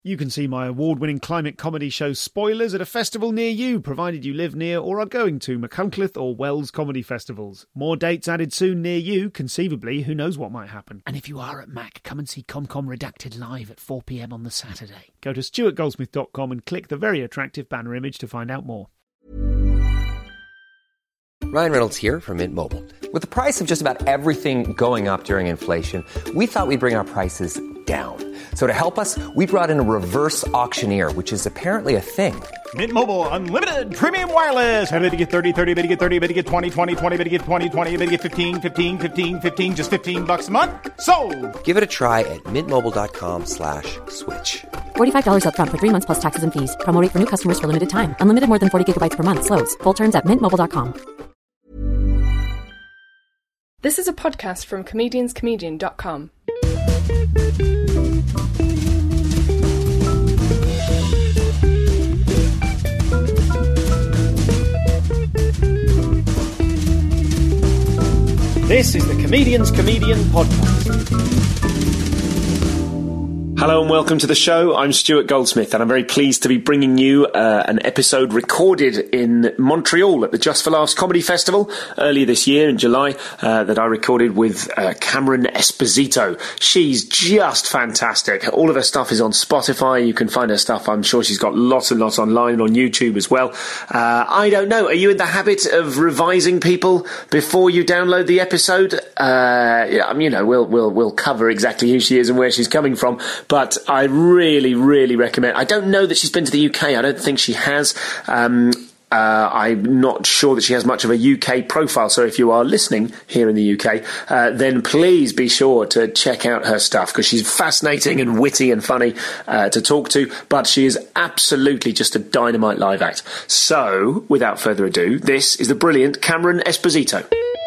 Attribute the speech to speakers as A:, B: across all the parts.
A: You can see my award-winning climate comedy show Spoilers at a festival near you, provided you live near or are going to Machynlleth or Wells comedy festivals. More dates added soon near you. Conceivably, who knows what might happen. And if you are at Mac, come and see ComCom Redacted live at 4 p.m. on the Saturday. Go to stuartgoldsmith.com and click the very attractive banner image to find out more.
B: Ryan Reynolds here from Mint Mobile. With the price of just about everything going up during inflation, we thought we'd bring our prices down. So to help us, we brought in a reverse auctioneer, which is apparently a thing.
C: Mint Mobile Unlimited Premium Wireless. How to get 30, 30, bit to get 30, bit to get 20, 20, 20, bit to get 20, 20, bit to get 15, 15, 15, 15, just $15 a month? Sold!
B: Give it a try at mintmobile.com/switch.
D: $45 up front for 3 months plus taxes and fees. Promo rate for new customers for limited time. Unlimited more than 40 gigabytes per month. Slows full terms at mintmobile.com.
E: This is a podcast from comedianscomedian.com.
A: This is the Comedian's Comedian podcast. Hello and welcome to the show. I'm Stuart Goldsmith and I'm very pleased to be bringing you an episode recorded in Montreal at the Just for Laughs Comedy Festival earlier this year in July that I recorded with Cameron Esposito. She's just fantastic. All of her stuff is on Spotify. You can find her stuff. I'm sure she's got lots and lots online and on YouTube as well. I don't know. Are you in the habit of revising people before you download the episode? We'll cover exactly who she is and where she's coming from. But I really, really recommend. I don't know that she's been to the UK. I don't think she has. I'm not sure that she has much of a UK profile. So if you are listening here in the UK, then please be sure to check out her stuff because she's fascinating and witty and funny to talk to. But she is absolutely just a dynamite live act. So without further ado, this is the brilliant Cameron Esposito.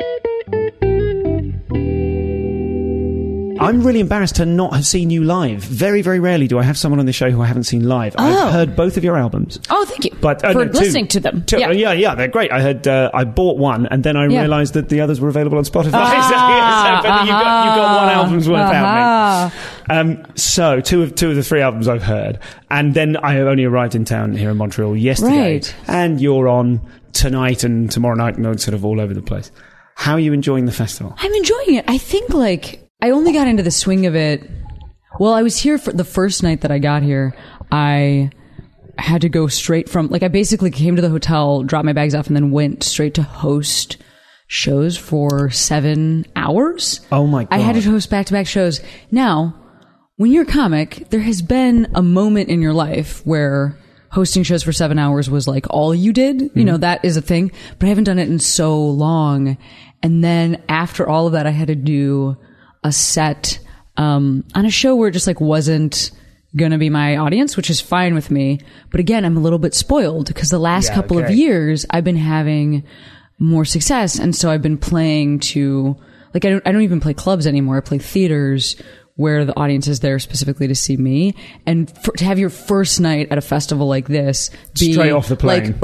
A: I'm really embarrassed to not have seen you live. Very, very rarely do I have someone on the show who I haven't seen live. I've heard both of your albums.
F: Oh, thank you
A: for
F: listening to them.
A: Yeah, they're great. I bought one, and then I realised that the others were available on Spotify. You've got one album's worth out me. So two of the three albums I've heard, and then I only arrived in town here in Montreal yesterday,
F: right.
A: And you're on tonight and tomorrow night, and sort of all over the place. How are you enjoying the festival?
F: I'm enjoying it. I think I only got into the swing of it. Well, I was here for the first night that I got here. I had to go straight from, I basically came to the hotel, dropped my bags off, and then went straight to host shows for 7 hours.
A: Oh my God.
F: I had to host back-to-back shows. Now, when you're a comic, there has been a moment in your life where hosting shows for 7 hours was all you did. Mm-hmm. You know, that is a thing. But I haven't done it in so long. And then after all of that, I had to do a set on a show where it just wasn't gonna be my audience, which is fine with me. But again, I'm a little bit spoiled because the last couple of years I've been having more success, and so I've been playing to I don't even play clubs anymore. I play theaters where the audience is there specifically to see me. And to have your first night at a festival like this be
A: straight off the plane,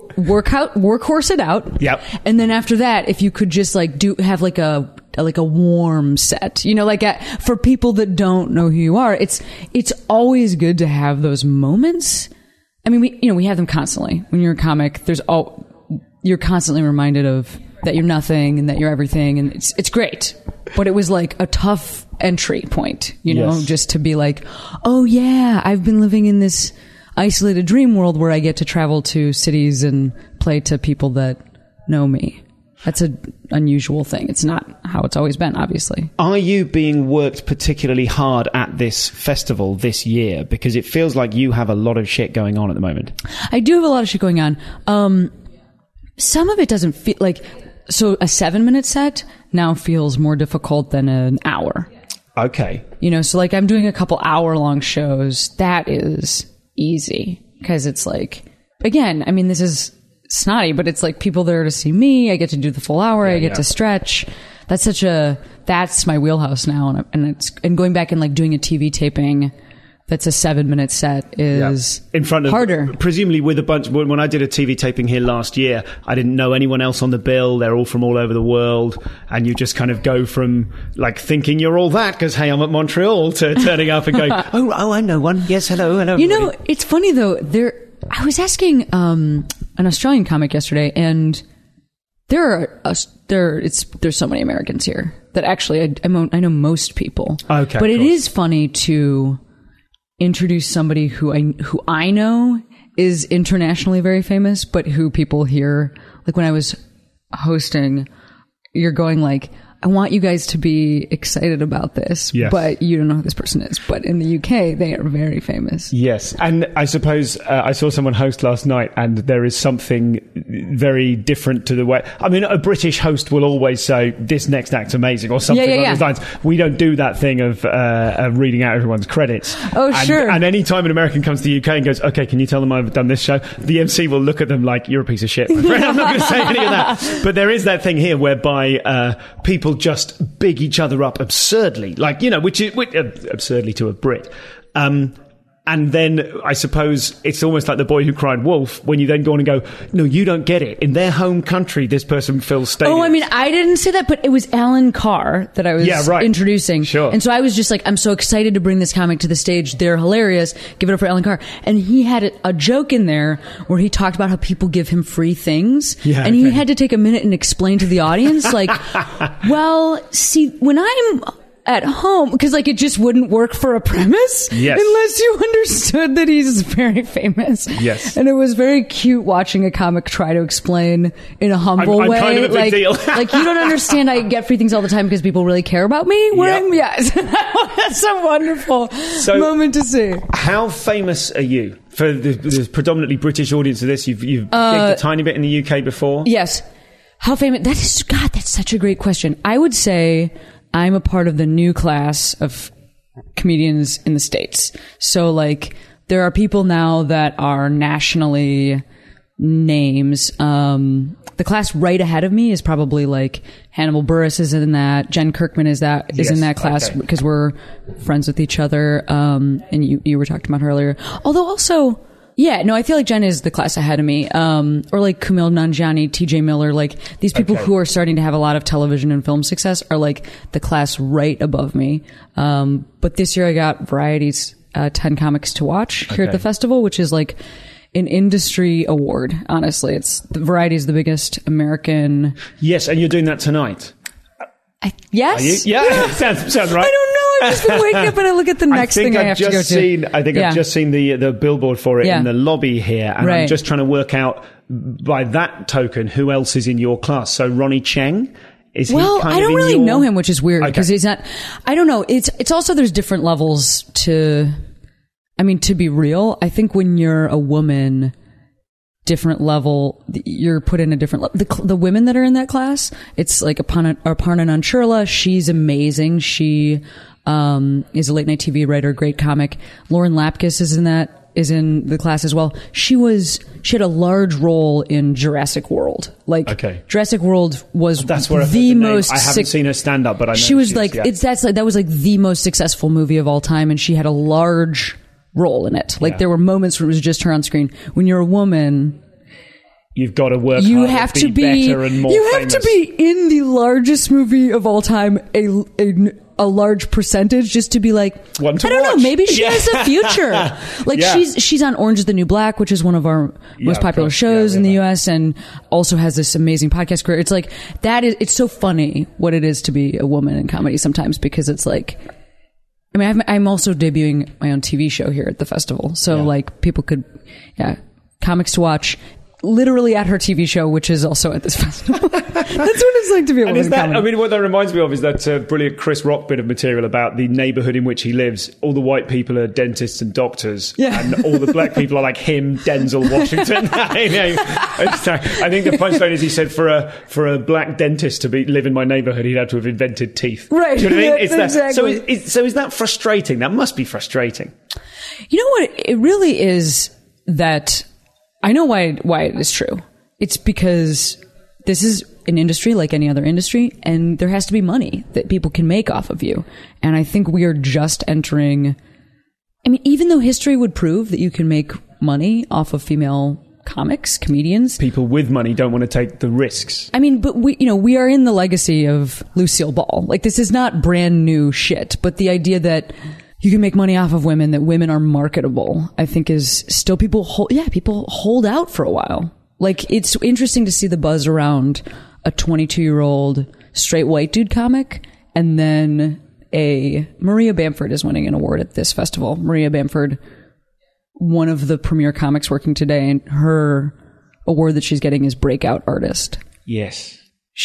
F: workhorse it out.
A: Yep.
F: And then after that, if you could just have a warm set, for people that don't know who you are, it's always good to have those moments. I mean, we have them constantly. When you're a comic, you're constantly reminded of that you're nothing and that you're everything, and it's great. But it was a tough entry point,
A: yes.
F: Just to be oh yeah, I've been living in this isolated dream world where I get to travel to cities and play to people that know me. That's an unusual thing. It's not how it's always been, obviously.
A: Are you being worked particularly hard at this festival this year? Because it feels like you have a lot of shit going on at the moment.
F: I do have a lot of shit going on. Some of it doesn't feel so a 7-minute set now feels more difficult than an hour.
A: Okay.
F: So I'm doing a couple hour-long shows. That is easy because it's again, I mean, this is snotty, but it's people there to see me. I get to do the full hour. I get to stretch. That's my wheelhouse now. And going back and doing a TV taping that's a 7-minute set is
G: in front of
F: harder.
G: Presumably with a bunch. When I did a TV taping here last year, I didn't know anyone else on the bill. They're all from all over the world, and you just kind of go from like thinking you're all that because hey, I'm at Montreal, to turning up and going, oh, I know one. Yes, hello.
F: You know, it's funny though. I was asking an Australian comic yesterday, and there's so many Americans here that actually I know most people.
G: Okay,
F: but it is funny to introduce somebody who I know is internationally very famous, but who people here, like when I was hosting, you're going like, I want you guys to be excited about this, but you don't know who this person is. But in the UK, they are very famous.
G: Yes. And I suppose I saw someone host last night, and there is something very different to the way... I mean, a British host will always say, this next act's amazing, or something along those lines. We don't do that thing of reading out everyone's credits.
F: Oh, sure.
G: And any time an American comes to the UK and goes, okay, can you tell them I've done this show? The MC will look at them like, you're a piece of shit, my friend. I'm not going to say any of that. But there is that thing here whereby people just big each other up absurdly, like, you know, which is absurdly to a Brit. And then I suppose it's almost like The Boy Who Cried Wolf, when you then go on and go, no, you don't get it. In their home country, this person fills stadiums.
F: Oh, I mean, I didn't say that, but it was Alan Carr that I was introducing.
G: Sure.
F: And so I was just like, I'm so excited to bring this comic to the stage. They're hilarious. Give it up for Alan Carr. And he had a joke in there where he talked about how people give him free things.
G: Yeah,
F: and he had to take a minute and explain to the audience, like, well, see, when I'm at home, because like it just wouldn't work for a premise unless you understood that he's very famous.
G: Yes.
F: And it was very cute watching a comic try to explain in a humble way.
G: Kind of a big deal.
F: Like, you don't understand, I get free things all the time because people really care about me. That's a wonderful moment to see.
G: How famous are you? For the predominantly British audience of this, you've gigged a tiny bit in the UK before?
F: Yes. How famous? That's such a great question. I would say I'm a part of the new class of comedians in the States. So, like, there are people now that are nationally names. The class right ahead of me is probably like Hannibal Buress is in that. Jen Kirkman is in that class because we're friends with each other. And you were talking about her earlier. Although also, I feel like Jen is the class ahead of me. Or like Kumail Nanjiani, TJ Miller, like these people who are starting to have a lot of television and film success are like the class right above me. But this year I got Variety's 10 comics to watch here at the festival, which is like an industry award. Honestly, Variety is the biggest American.
G: Yes. And you're doing that tonight.
F: Yes.
G: Yeah. Sounds right.
F: I don't know. I've just been waking up and I look at the next thing I have to go to.
G: I've just seen the billboard for it in the lobby here, and I'm just trying to work out by that token who else is in your class. So Ronnie Cheng, is he kind of
F: I don't really know him, which is weird because he's not. I don't know. It's also there's different levels to. I mean, to be real, I think when you're a woman, different level, you're put in a different level. The women that are in that class, it's like Aparna Nancherla. She's amazing. She is a late night TV writer, great comic. Lauren Lapkus is in the class as well. She had a large role in Jurassic World. Jurassic World was the most.
G: I haven't seen her stand up, but I know
F: she was like that was like the most successful movie of all time, and she had a large role in it. There were moments where it was just her on screen. When you're a woman,
G: you've got to work hard to be better and more famous.
F: You have to be in the largest movie of all time, a large percentage, just to be like, I don't know, maybe she has a future. She's on Orange is the New Black, which is one of our most popular shows in the US, and also has this amazing podcast career. It's like it's so funny what it is to be a woman in comedy sometimes, because it's like, I mean, I'm also debuting my own TV show here at the festival. So like people could, comics to watch literally at her TV show, which is also at this festival. That's what it's like to be a woman in comedy.
G: I mean, what that reminds me of is that brilliant Chris Rock bit of material about the neighborhood in which he lives. All the white people are dentists and doctors, and all the black people are like him, Denzel Washington. I think the punchline is he said for a black dentist to live in my neighborhood, he'd have to have invented teeth.
F: Right.
G: Do you know what I mean? It's
F: exactly.
G: that. So is that frustrating? That must be frustrating.
F: You know what? It really is that. I know why it is true. It's because this is an industry like any other industry, and there has to be money that people can make off of you. And I think we are just entering I mean, even though history would prove that you can make money off of female comics, comedians,
G: People with money don't want to take the risks.
F: I mean, but we are in the legacy of Lucille Ball. Like, this is not brand new shit, but the idea that you can make money off of women, that women are marketable, I think is still people hold out for a while. Like, it's interesting to see the buzz around a 22-year-old straight white dude comic, and then Maria Bamford is winning an award at this festival. Maria Bamford, one of the premier comics working today, and her award that she's getting is Breakout Artist.
G: Yes.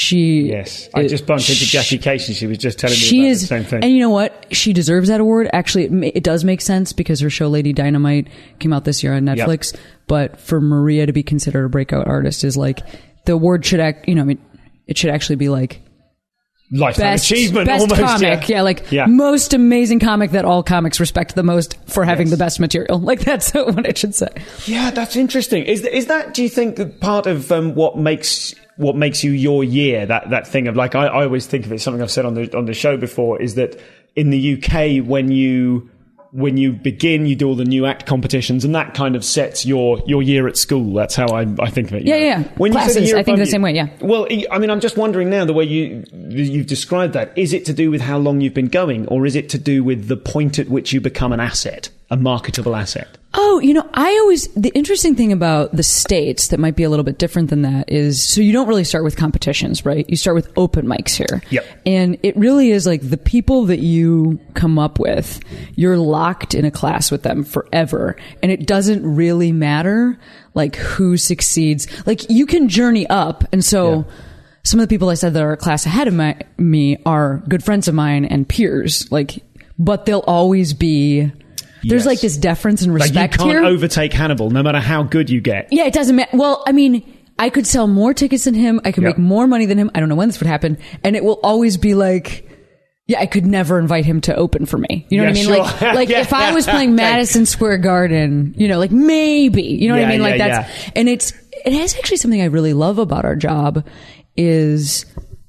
F: I
G: just bumped into Jackie Casey. She was just telling me about the same thing.
F: And you know what? She deserves that award. Actually, it does make sense because her show Lady Dynamite came out this year on Netflix. Yep. But for Maria to be considered a breakout artist is like, the award should it should actually be like
G: lifetime achievement,
F: best
G: almost.
F: comic, most amazing comic that all comics respect the most for having the best material. Like, that's what it should say.
G: Yeah, that's interesting. Is that? Do you think part of what makes you your year? That thing of, like, I always think of it. Something I've said on the show before is that in the UK, when you begin, you do all the new act competitions, and that kind of sets your year at school. That's how I think of it.
F: Yeah.
G: When
F: classes,
G: you say
F: I think the same way, yeah.
G: Well, I mean, I'm just wondering now, the way you've described that, is it to do with how long you've been going, or is it to do with the point at which you become an asset, a marketable asset?
F: Oh, the interesting thing about the States that might be a little bit different than that is, so you don't really start with competitions, right? You start with open mics here.
G: Yep.
F: And it really is like the people that you come up with, you're locked in a class with them forever. And it doesn't really matter, like, who succeeds. Like, you can journey up. And so some of the people I said that are a class ahead of me are good friends of mine and peers, like, but they'll always be... There's like this deference and respect here.
G: Like, you can't overtake Hannibal, no matter how good you get.
F: Yeah, it doesn't matter. Well, I mean, I could sell more tickets than him. I could make more money than him. I don't know when this would happen. And it will always be like, yeah, I could never invite him to open for me. You know what I mean?
G: Sure.
F: Like if I was playing Madison Square Garden, like, maybe. You know what I mean? Like, that's... And it has actually something I really love about our job is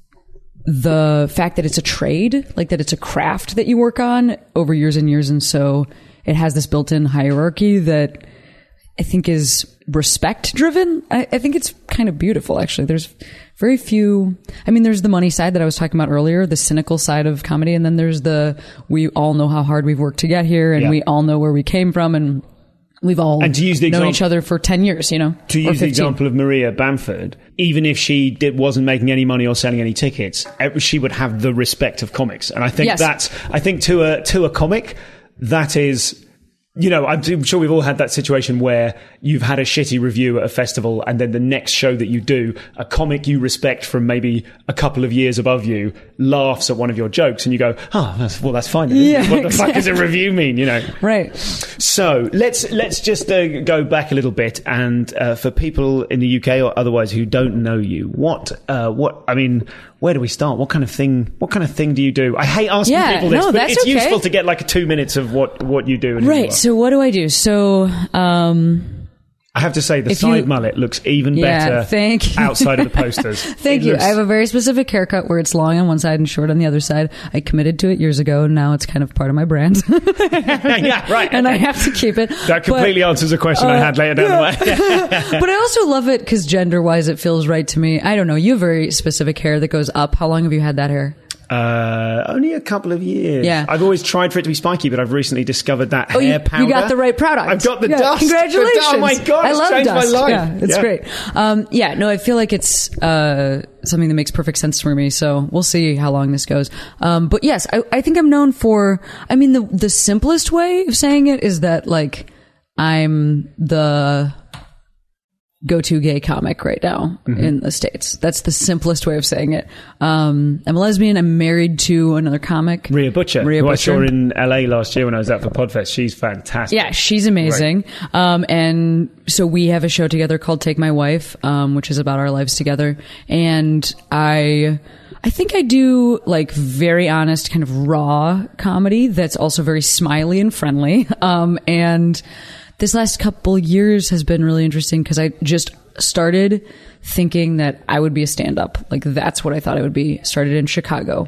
F: the fact that it's a trade, like that it's a craft that you work on over years and years. And so... it has this built-in hierarchy that I think is respect-driven. I think it's kind of beautiful, actually. There's very few... I mean, there's the money side that I was talking about earlier, the cynical side of comedy, and then there's we all know how hard we've worked to get here, and we all know where we came from, and we've all known each other for 10 years, To
G: use the example of Maria Bamford, even if she wasn't making any money or selling any tickets, she would have the respect of comics. And I think I think to a comic... that is, I'm sure we've all had that situation where you've had a shitty review at a festival, and then the next show that you do, a comic you respect from maybe a couple of years above you laughs at one of your jokes, and you go, that's fine. Then, what the fuck does a review mean,
F: Right.
G: So let's just go back a little bit, and for people in the UK or otherwise who don't know you, where do we start? What kind of thing do you do? I hate asking people this, but it's useful to get like 2 minutes of what you do.
F: Right. So what do I do? So,
G: I have to say the side mullet looks even better outside of the posters.
F: Thank you. I have a very specific haircut where it's long on one side and short on the other side. I committed to it years ago, and now it's kind of part of my brand.
G: Yeah, right.
F: And I have to keep it.
G: That completely answers a question I had later down the way.
F: But I also love it because gender-wise it feels right to me. I don't know. You have very specific hair that goes up. How long have you had that hair?
G: Only a couple of years.
F: Yeah.
G: I've always tried for it to be spiky, but I've recently discovered that hair powder.
F: You got the right product.
G: I've got the dust.
F: Congratulations.
G: Oh my God, it's changed my life.
F: Yeah, it's great. I feel like it's something that makes perfect sense for me, so we'll see how long this goes. But yes, I think I'm known for, the simplest way of saying it is that, like, I'm the go-to gay comic right now in the States. That's the simplest way of saying it. I'm a lesbian. I'm married to another comic,
G: Rhea Butcher, who I saw in LA last year when I was out for Podfest. She's fantastic.
F: Yeah, she's amazing. Right. And so we have a show together called Take My Wife, which is about our lives together. And I think I do like very honest, kind of raw comedy that's also very smiley and friendly. And this last couple years has been really interesting because I just started thinking that I would be a stand-up. Like, that's what I thought I would be. Started in Chicago.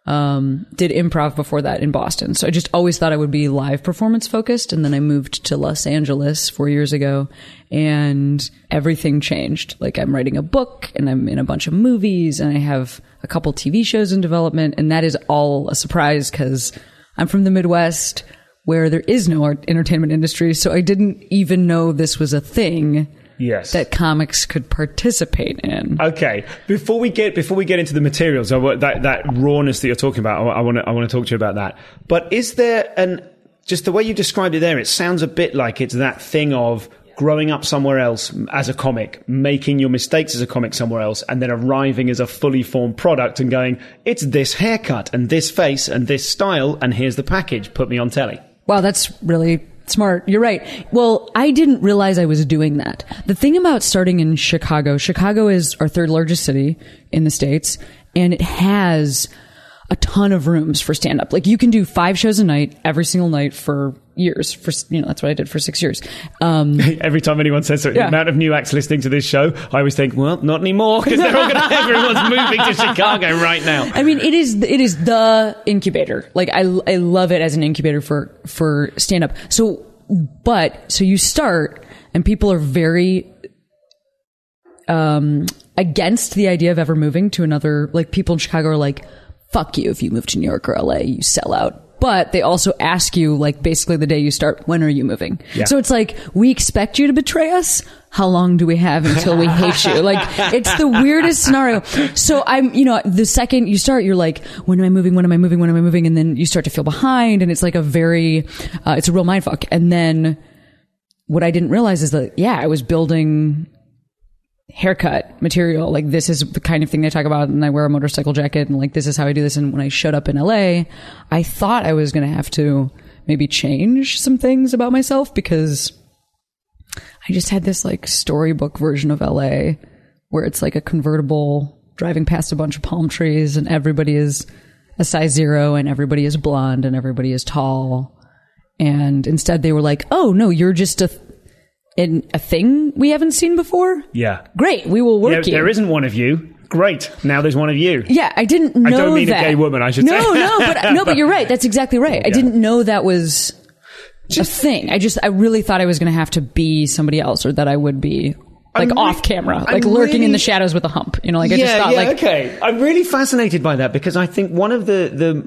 F: did improv before that in Boston. So I just always thought I would be live performance focused. And then I moved to Los Angeles 4 years ago and everything changed. Like I'm writing a book and I'm in a bunch of movies and I have a couple TV shows in development. And that is all a surprise because I'm from the Midwest where there is no entertainment industry. So I didn't even know this was a thing.
G: Yes.
F: That comics could participate in.
G: Okay. Before we get into the materials, that rawness that you're talking about, I want to talk to you about that. But is there just the way you described it there, it sounds a bit like it's that thing of growing up somewhere else as a comic, making your mistakes as a comic somewhere else, and then arriving as a fully formed product and going, it's this haircut and this face and this style, and here's the package, put me on telly.
F: Wow, that's really smart. You're right. Well, I didn't realize I was doing that. The thing about starting in Chicago is our third largest city in the States, and it has a ton of rooms for stand-up. Like, you can do 5 shows a night, every single night for years. That's what I did for 6 years.
G: Every time anyone says so, the amount of new acts listening to this show, I always think, well, not anymore, because everyone's moving to Chicago right now.
F: I mean, it is the incubator. Like, I love it as an incubator for stand-up. So you start, and people are very against the idea of ever moving to another. Like, people in Chicago are like, fuck you if you move to New York or LA, you sell out. But they also ask you, like, basically the day you start, when are you moving? Yeah. So it's like, we expect you to betray us. How long do we have until we hate you? Like, it's the weirdest scenario. So the second you start, you're like, when am I moving? When am I moving? When am I moving? And then you start to feel behind, and it's like it's a real mindfuck. And then what I didn't realize is that, I was building haircut material. Like, this is the kind of thing they talk about, and I wear a motorcycle jacket, and like, this is how I do this. And when I showed up in LA, I thought I was going to have to maybe change some things about myself, because I just had this like storybook version of LA where it's like a convertible driving past a bunch of palm trees, and everybody is a size 0, and everybody is blonde, and everybody is tall. And instead they were like, oh no, you're just a thing we haven't seen before?
G: Yeah.
F: Great, we will work you.
G: There isn't one of you. Great, now there's one of you.
F: Yeah, I didn't know that.
G: I don't mean a gay woman, I should say.
F: But you're right. That's exactly right. Yeah. I didn't know that was a thing. I really thought I was going to have to be somebody else, or that I would be off camera, like lurking in the shadows with a hump. I just thought
G: okay. I'm really fascinated by that, because I think one of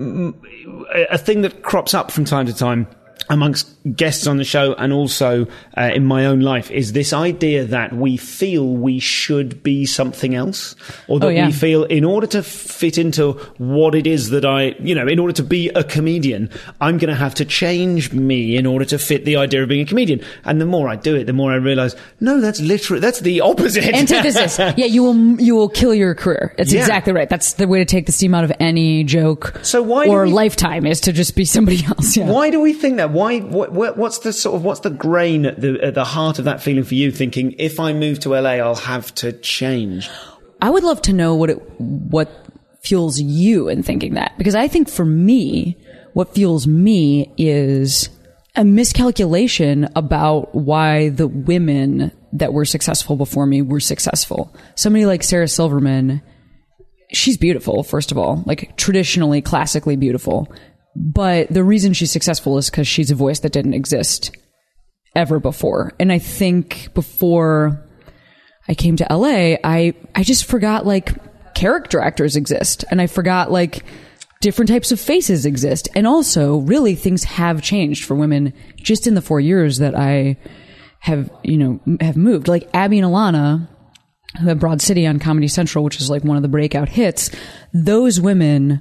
G: a thing that crops up from time to time amongst guests on the show, and also in my own life, is this idea that we feel we should be something else, or that we feel in order to fit into what it is that in order to be a comedian, I'm going to have to change me in order to fit the idea of being a comedian. And the more I do it, the more I realize, no, that's the opposite.
F: Antithesis. Yeah, you will kill your career. It's exactly right. That's the way to take the steam out of any joke.
G: So
F: lifetime is to just be somebody else. Yeah.
G: Why do we think that? What's the grain at the heart of that feeling for you, thinking, if I move to LA, I'll have to change?
F: I would love to know what fuels you in thinking that, because I think for me, what fuels me is a miscalculation about why the women that were successful before me were successful. Somebody like Sarah Silverman, she's beautiful, first of all, like traditionally, classically beautiful. But the reason she's successful is because she's a voice that didn't exist ever before. And I think before I came to LA, I just forgot like character actors exist. And I forgot like different types of faces exist. And also, really, things have changed for women just in the 4 years that I have moved. Like Abby and Alana, who had Broad City on Comedy Central, which is like one of the breakout hits. Those women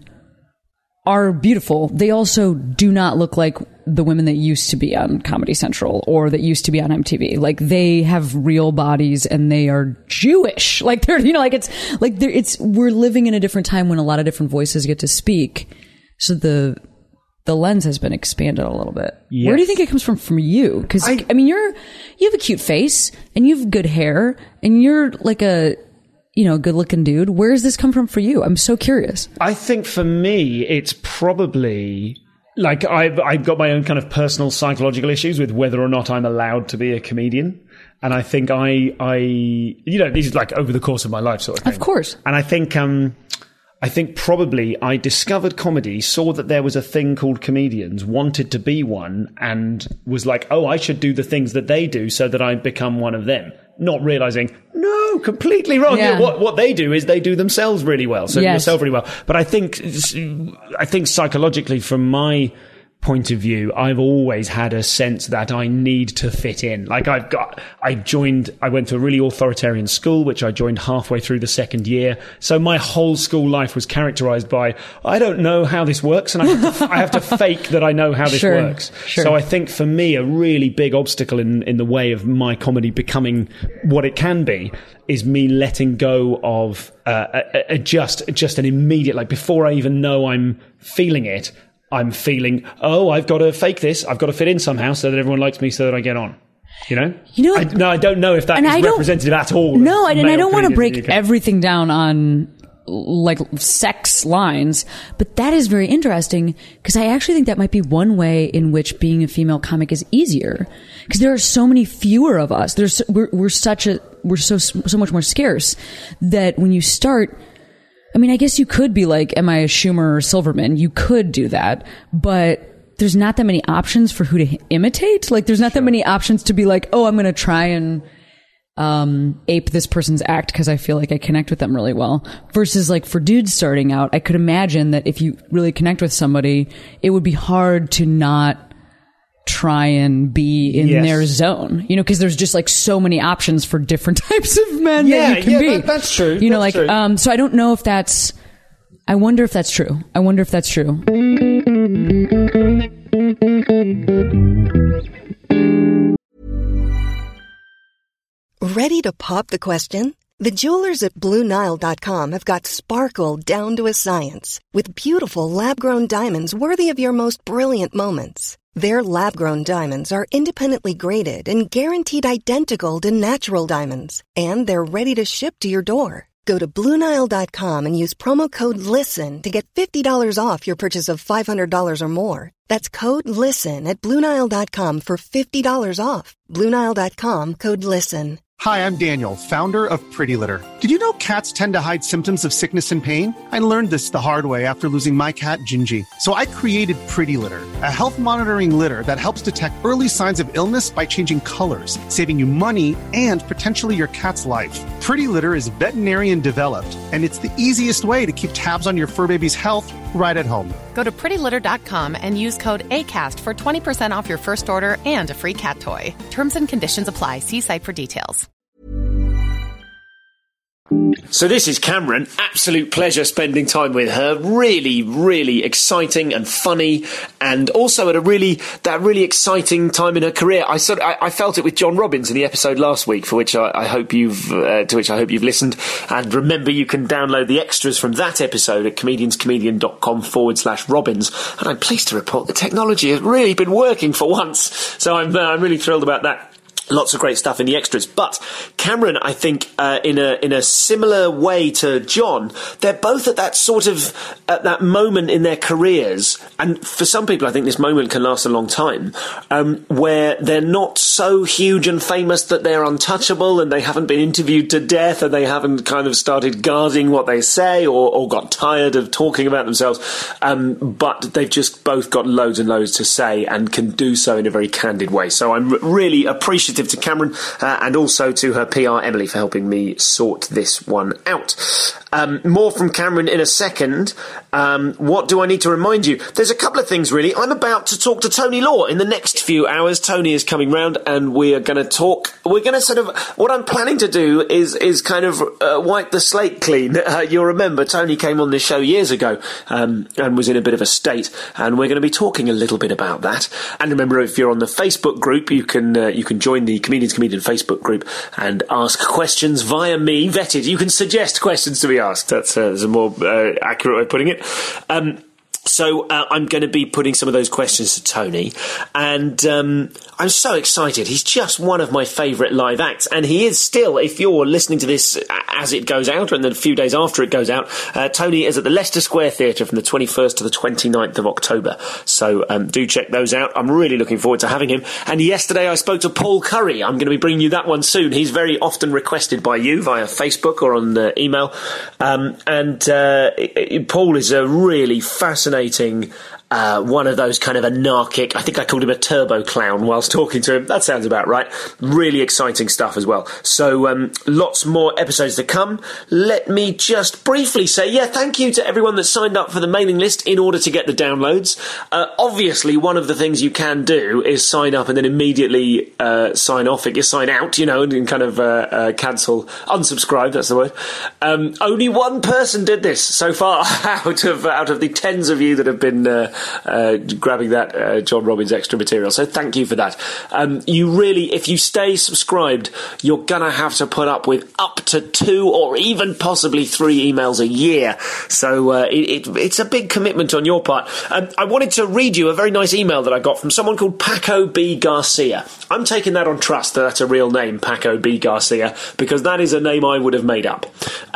F: are beautiful. They also do not look like the women that used to be on Comedy Central or that used to be on MTV. Like, they have real bodies and they are Jewish. Like, they're, we're living in a different time when a lot of different voices get to speak. So the lens has been expanded a little bit. Yes. Where do you think it comes from you? Because I mean, you have a cute face and you have good hair and you're like a good looking dude. Where does this come from for you? I'm so curious.
G: I think for me, it's probably like I've got my own kind of personal psychological issues with whether or not I'm allowed to be a comedian. And I think these are like over the course of my life sort of thing.
F: Of course.
G: And I think, I think probably I discovered comedy, saw that there was a thing called comedians, wanted to be one, and was like, oh, I should do the things that they do so that I become one of them. Not realizing, no, completely wrong.
F: Yeah.
G: What they do is they do themselves really well, so yourself really well. But I think psychologically, from my point of view, I've always had a sense that I need to fit in. Like I went to a really authoritarian school, which I joined halfway through the second year. So my whole school life was characterized by, I don't know how this works, and I have to fake that I know how this works.
F: Sure.
G: So I think for me, a really big obstacle in the way of my comedy becoming what it can be is me letting go of just an immediate, like before I even know I'm feeling it, I'm feeling, oh, I've got to fake this. I've got to fit in somehow so that everyone likes me so that I get on. You know? I don't know if that is representative at all.
F: No, and I don't want to break everything down on like sex lines, but that is very interesting because I actually think that might be one way in which being a female comic is easier because there are so many fewer of us. We're so much more scarce that when you start, I mean, I guess you could be like, am I a Schumer or Silverman? You could do that, but there's not that many options for who to imitate. Like, there's not that many options to be like, oh, I'm going to try and ape this person's act because I feel like I connect with them really well. Versus like for dudes starting out, I could imagine that if you really connect with somebody, it would be hard to not try and be in their zone, because there's just like so many options for different types of men that you can be.
G: That's true.
F: True. So I don't know if that's, I wonder if that's true.
H: Ready to pop the question? The jewelers at BlueNile.com have got sparkle down to a science with beautiful lab-grown diamonds worthy of your most brilliant moments. Their lab-grown diamonds are independently graded and guaranteed identical to natural diamonds, and they're ready to ship to your door. Go to BlueNile.com and use promo code LISTEN to get $50 off your purchase of $500 or more. That's code LISTEN at BlueNile.com for $50 off. BlueNile.com, code LISTEN.
I: Hi, I'm Daniel, founder of Pretty Litter. Did you know cats tend to hide symptoms of sickness and pain? I learned this the hard way after losing my cat, Gingy. So I created Pretty Litter, a health monitoring litter that helps detect early signs of illness by changing colors, saving you money and potentially your cat's life. Pretty Litter is veterinarian developed, and it's the easiest way to keep tabs on your fur baby's health right at home.
J: Go to prettylitter.com and use code ACAST for 20% off your first order and a free cat toy. Terms and conditions apply. See site for details.
A: So this is Cameron. Absolute pleasure spending time with her. Really, really exciting and funny, and also at that really exciting time in her career. I felt it with John Robbins in the episode last week, for which I hope you've listened. And remember, you can download the extras from that episode at comedianscomedian.com/Robbins. And I'm pleased to report the technology has really been working for once. So I'm really thrilled about that. Lots of great stuff in the extras. But Cameron, I think, in a similar way to John, they're both at that moment in their careers, and for some people I think this moment can last a long time, where they're not so huge and famous that they're untouchable and they haven't been interviewed to death and they haven't kind of started guarding what they say or got tired of talking about themselves, but they've just both got loads and loads to say and can do so in a very candid way. So I'm really appreciative to Cameron and also to her PR Emily for helping me sort this one out. More from Cameron in a second. What do I need to remind you? There's a couple of things really. I'm about to talk to Tony Law in the next few hours. Tony is coming round and we're going to talk. We're going to sort of, what I'm planning to do is kind of wipe the slate clean. You'll remember Tony came on this show years ago and was in a bit of a state, and we're going to be talking a little bit about that. And remember, if you're on the Facebook group, you can join the Comedians Comedian Facebook group and ask questions via me, vetted. You can suggest questions to be asked. That's a more accurate way of putting it. So I'm going to be putting some of those questions to Tony, and I'm so excited. He's just one of my favourite live acts, and he is still, if you're listening to this as it goes out, and then a few days after it goes out, Tony is at the Leicester Square Theatre from the 21st to the 29th of October. So do check those out. I'm really looking forward to having him. And yesterday I spoke to Paul Curry. I'm going to be bringing you that one soon. He's very often requested by you via Facebook or on email. Paul is a really fascinating one of those kind of anarchic, I think I called him a turbo clown whilst talking to him. That sounds about right. Really exciting stuff as well. So lots more episodes to come. Let me just briefly say, thank you to everyone that signed up for the mailing list in order to get the downloads. Obviously, one of the things you can do is sign up and then immediately sign off. Sign out, and kind of cancel, unsubscribe, that's the word. Only one person did this so far out of the tens of you that have been grabbing that John Robbins extra material. So thank you for that. You really, if you stay subscribed, you're going to have to put up with up to 2 or even possibly 3 emails a year. So it's a big commitment on your part. I wanted to read you a very nice email that I got from someone called Paco B. Garcia. I'm taking that on trust that that's a real name, Paco B. Garcia, because that is a name I would have made up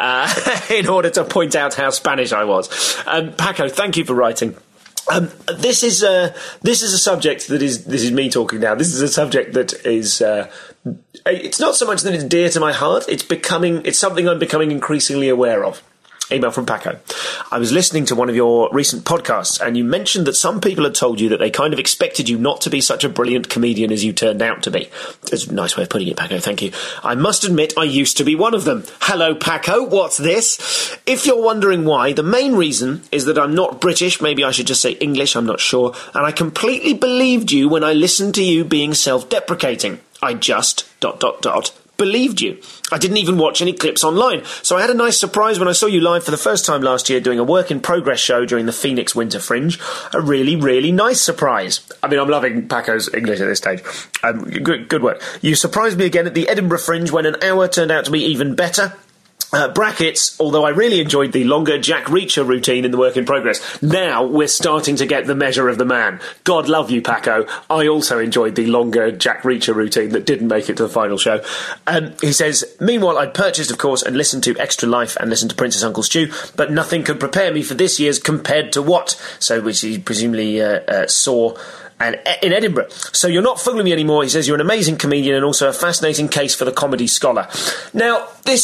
A: in order to point out how Spanish I was. Paco, thank you for writing. This is a subject that is. This is me talking now. This is a subject that is. It's not so much that it's dear to my heart. It's something I'm becoming increasingly aware of. Email from Paco. I was listening to one of your recent podcasts, and you mentioned that some people had told you that they kind of expected you not to be such a brilliant comedian as you turned out to be. That's a nice way of putting it, Paco, thank you. I must admit I used to be one of them. Hello, Paco, what's this? If you're wondering why, the main reason is that I'm not British, maybe I should just say English, I'm not sure, and I completely believed you when I listened to you being self-deprecating. I just... believed you. I didn't even watch any clips online, so I had a nice surprise when I saw you live for the first time last year doing a work-in-progress show during the Phoenix Winter Fringe. A really, really nice surprise. I mean, I'm loving Paco's English at this stage. Good work. You surprised me again at the Edinburgh Fringe when an hour turned out to be even better. Brackets, although I really enjoyed the longer Jack Reacher routine in the work in progress. Now we're starting to get the measure of the man. God love you, Paco. I also enjoyed the longer Jack Reacher routine that didn't make it to the final show. He says, meanwhile, I'd purchased, of course, and listened to Extra Life and listened to Princess Uncle Stu, but nothing could prepare me for this year's Compared to What? So, which he presumably saw... and in Edinburgh. So you're not fooling me anymore. He says you're an amazing comedian and also a fascinating case for the comedy scholar. Now,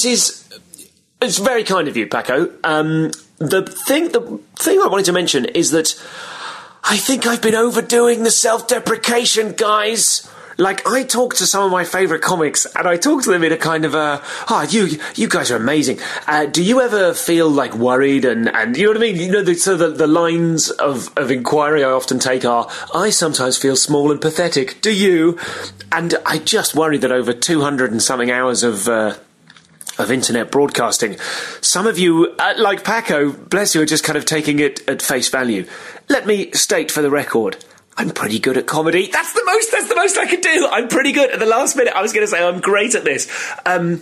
A: it's very kind of you, Paco. The thing I wanted to mention is that I think I've been overdoing the self-deprecation, guys. Like, I talk to some of my favourite comics, and I talk to them in a kind of you guys are amazing. Do you ever feel, like, worried and you know what I mean? You know, the lines of inquiry I often take are, I sometimes feel small and pathetic. Do you? And I just worry that over 200 and something hours of internet broadcasting, some of you, like Paco, bless you, are just kind of taking it at face value. Let me state for the record, I'm pretty good at comedy. That's the most I could do. I'm pretty good. At the last minute, I was going to say I'm great at this. I'm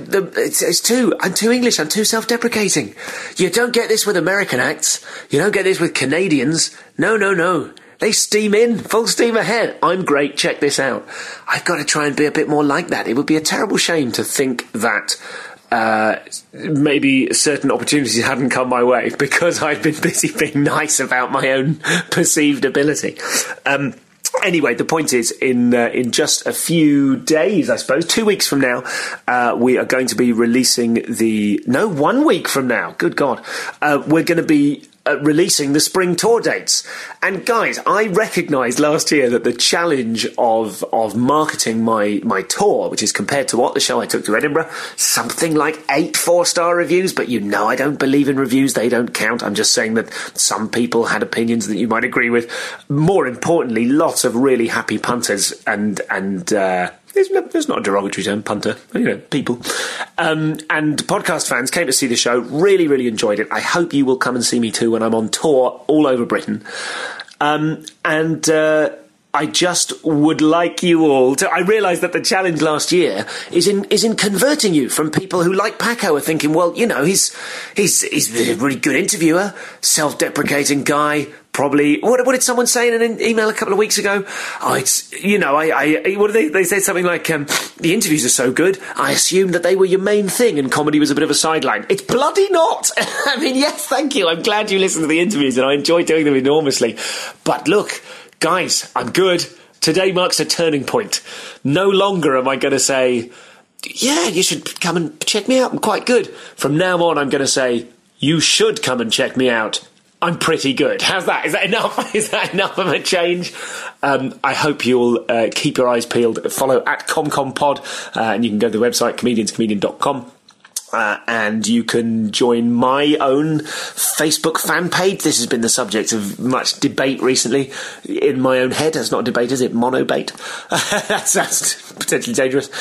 A: too English. I'm too self-deprecating. You don't get this with American acts. You don't get this with Canadians. No. They steam in, full steam ahead. I'm great, check this out. I've got to try and be a bit more like that. It would be a terrible shame to think that maybe certain opportunities hadn't come my way because I'd been busy being nice about my own perceived ability. Anyway, the point is, in just a few days, I suppose, 2 weeks from now, we are going to be releasing 1 week from now, good God, we're going to be releasing the spring tour dates. And guys, I recognised last year that the challenge of marketing my tour, which is Compared to What, the show I took to Edinburgh, something like 8 4-star reviews, but you know I don't believe in reviews, they don't count. I'm just saying that some people had opinions that you might agree with. More importantly, lots of really happy punters and there's not a derogatory term, punter, people. And podcast fans came to see the show, really, really enjoyed it. I hope you will come and see me too when I'm on tour all over Britain. I just would like you all to. I realise that the challenge last year is in converting you from people who, like Paco, are thinking, well, you know, he's a really good interviewer, self-deprecating guy. Probably, what did someone say in an email a couple of weeks ago? Oh, it's, you know, what did they said something like, the interviews are so good, I assumed that they were your main thing and comedy was a bit of a sideline. It's bloody not! I mean, yes, thank you. I'm glad you listen to the interviews and I enjoy doing them enormously. But look, guys, I'm good. Today marks a turning point. No longer am I going to say, yeah, you should come and check me out. I'm quite good. From now on, I'm going to say, you should come and check me out. I'm pretty good. How's that? Is that enough? Is that enough of a change? I hope you'll keep your eyes peeled. Follow at ComComPod, and you can go to the website, comedianscomedian.com. And you can join my own Facebook fan page. This has been the subject of much debate recently in my own head. That's not a debate, is it? Monobate? That's potentially dangerous.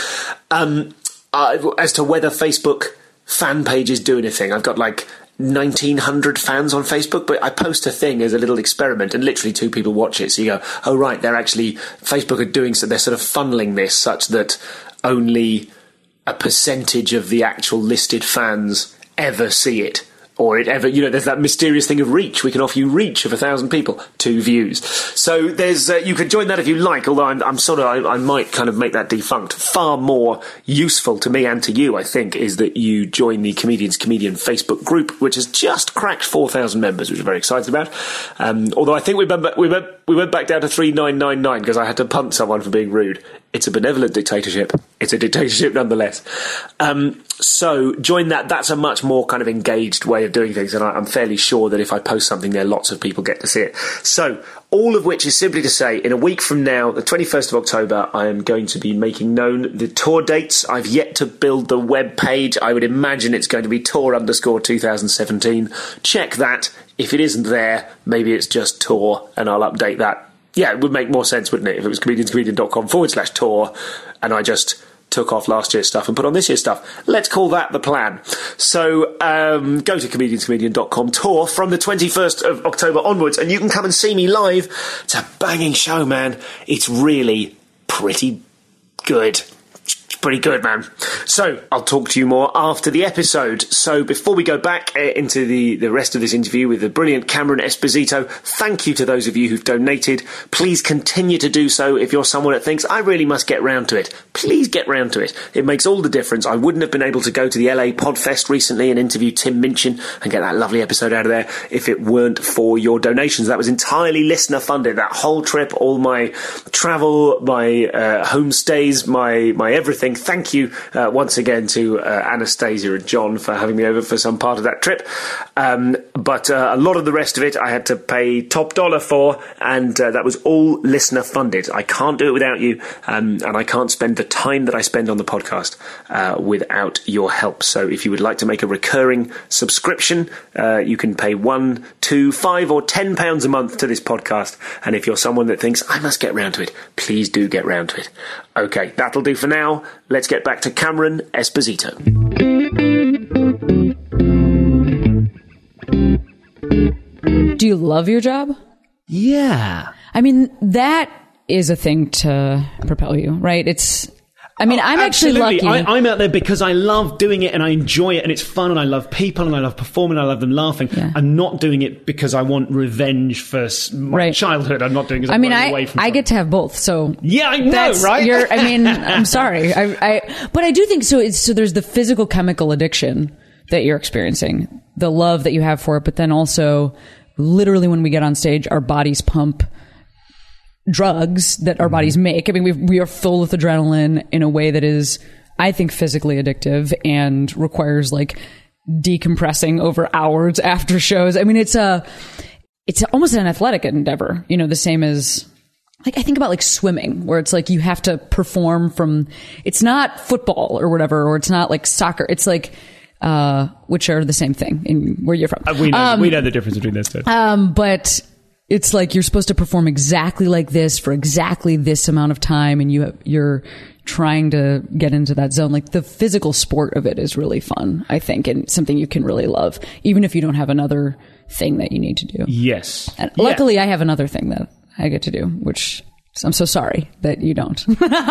A: As to whether Facebook fan pages do anything, I've got like 1,900 fans on Facebook, but I post a thing as a little experiment and literally 2 people watch it. So you go, oh right, Facebook are doing so, they're sort of funneling this such that only a percentage of the actual listed fans ever see it. Or it ever, you know, there's that mysterious thing of reach. We can offer you reach of 1,000 people, 2 views. So there's, you could join that if you like, although I might kind of make that defunct. Far more useful to me and to you, I think, is that you join the Comedians Comedian Facebook group, which has just cracked 4,000 members, which we're very excited about. Although I think we went back down to 3,999 because I had to punt someone for being rude. It's a benevolent dictatorship. It's a dictatorship nonetheless. So join that. That's a much more kind of engaged way of doing things, and I'm fairly sure that if I post something there, lots of people get to see it. So all of which is simply to say, in a week from now, the 21st of October, I am going to be making known the tour dates. I've yet to build the web page. I would imagine it's going to be tour_2017. Check that. If it isn't there, maybe it's just tour, and I'll update that. Yeah, it would make more sense, wouldn't it, if it was comedianscomedian.com/tour and I just took off last year's stuff and put on this year's stuff. Let's call that the plan. So go to comedianscomedian.com tour from the 21st of October onwards, and you can come and see me live. It's a banging show, man. It's really pretty good. Pretty good, man. So I'll talk to you more after the episode. So before we go back into the rest of this interview with the brilliant Cameron Esposito, thank you to those of you who've donated. Please continue to do so. If you're someone that thinks, I really must get round to it, please get round to it. It makes all the difference. I wouldn't have been able to go to the LA Podfest recently and interview Tim Minchin and get that lovely episode out of there if it weren't for your donations. That was entirely listener funded. That whole trip, all my travel, my homestays, my everything. Thank you once again to Anastasia and John for having me over for some part of that trip. But a lot of the rest of it I had to pay top dollar for, and that was all listener funded. I can't do it without you, and I can't spend the time that I spend on the podcast without your help. So if you would like to make a recurring subscription, you can pay £1, £2, £5 or £10 a month to this podcast. And if you're someone that thinks, I must get round to it, please do get round to it. Okay, that'll do for now. Let's get back to Cameron Esposito.
F: Do you love your job?
G: Yeah.
F: I mean, that is a thing to propel you, right? I'm actually lucky.
G: I'm out there because I love doing it and I enjoy it and it's fun and I love people and I love performing and I love them laughing. Yeah. I'm not doing it because I want revenge for my childhood. I'm not doing it because I'm running away from
F: I get to have both. So
G: yeah, I know, right?
F: I'm sorry. But I do think so. So there's the physical chemical addiction that you're experiencing, the love that you have for it, but then also literally when we get on stage, our bodies pump drugs that our bodies make. I mean, we are full with adrenaline in a way that is, I think, physically addictive and requires like decompressing over hours after shows. I mean, it's almost an athletic endeavor, you know, the same as like, I think about like swimming, where it's like you have to perform from, it's not football or whatever, or it's not like soccer. It's like, which are the same thing in where you're from.
G: We know the difference between those two.
F: But it's like you're supposed to perform exactly like this for exactly this amount of time, and you're trying to get into that zone. Like the physical sport of it is really fun, I think, and something you can really love, even if you don't have another thing that you need to do.
G: Yes.
F: And luckily, I have another thing that I get to do, which I'm so sorry that you don't.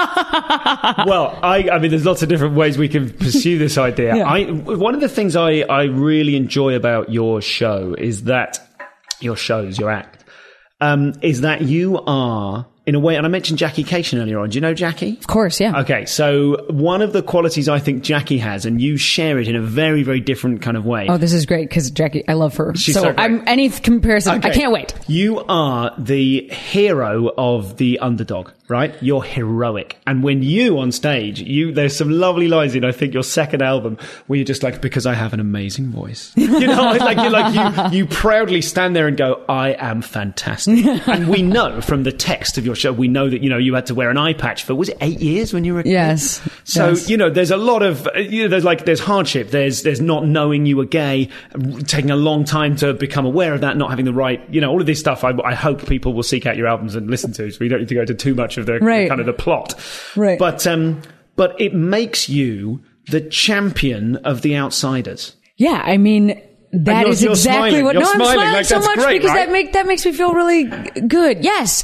G: Well, I mean, there's lots of different ways we can pursue this idea.
F: Yeah.
G: One of the things I really enjoy about your show is that your act, is that you are, in a way, and I mentioned Jackie Cation earlier on. Do you know Jackie?
F: Of course, yeah.
G: Okay, so one of the qualities I think Jackie has, and you share it in a very, very different kind of way.
F: Oh, this is great because Jackie, I love her.
G: She's so great.
F: Any comparison,
G: Okay.
F: I can't wait.
G: You are the hero of the underdog, right? You're heroic. And when you on stage, there's some lovely lines in, I think, your second album where you're just like, because I have an amazing voice. You know, you proudly stand there and go, I am fantastic. And we know from the text of your show, we know that, you had to wear an eye patch for, was it 8 years when you were a kid?
F: Yes.
G: So,
F: yes.
G: There's a lot of, there's hardship. There's not knowing you were gay, taking a long time to become aware of that, not having the right, all of this stuff. I hope people will seek out your albums and listen to, so we don't need to go into too much of the kind of the plot.
F: Right.
G: But it makes you the champion of the outsiders.
F: Yeah, I mean, that is exactly
G: smiling.
F: what.
G: You're
F: I'm
G: smiling
F: smiling
G: like
F: so
G: that's
F: much
G: great,
F: because
G: right?
F: that makes me feel really good. Yes,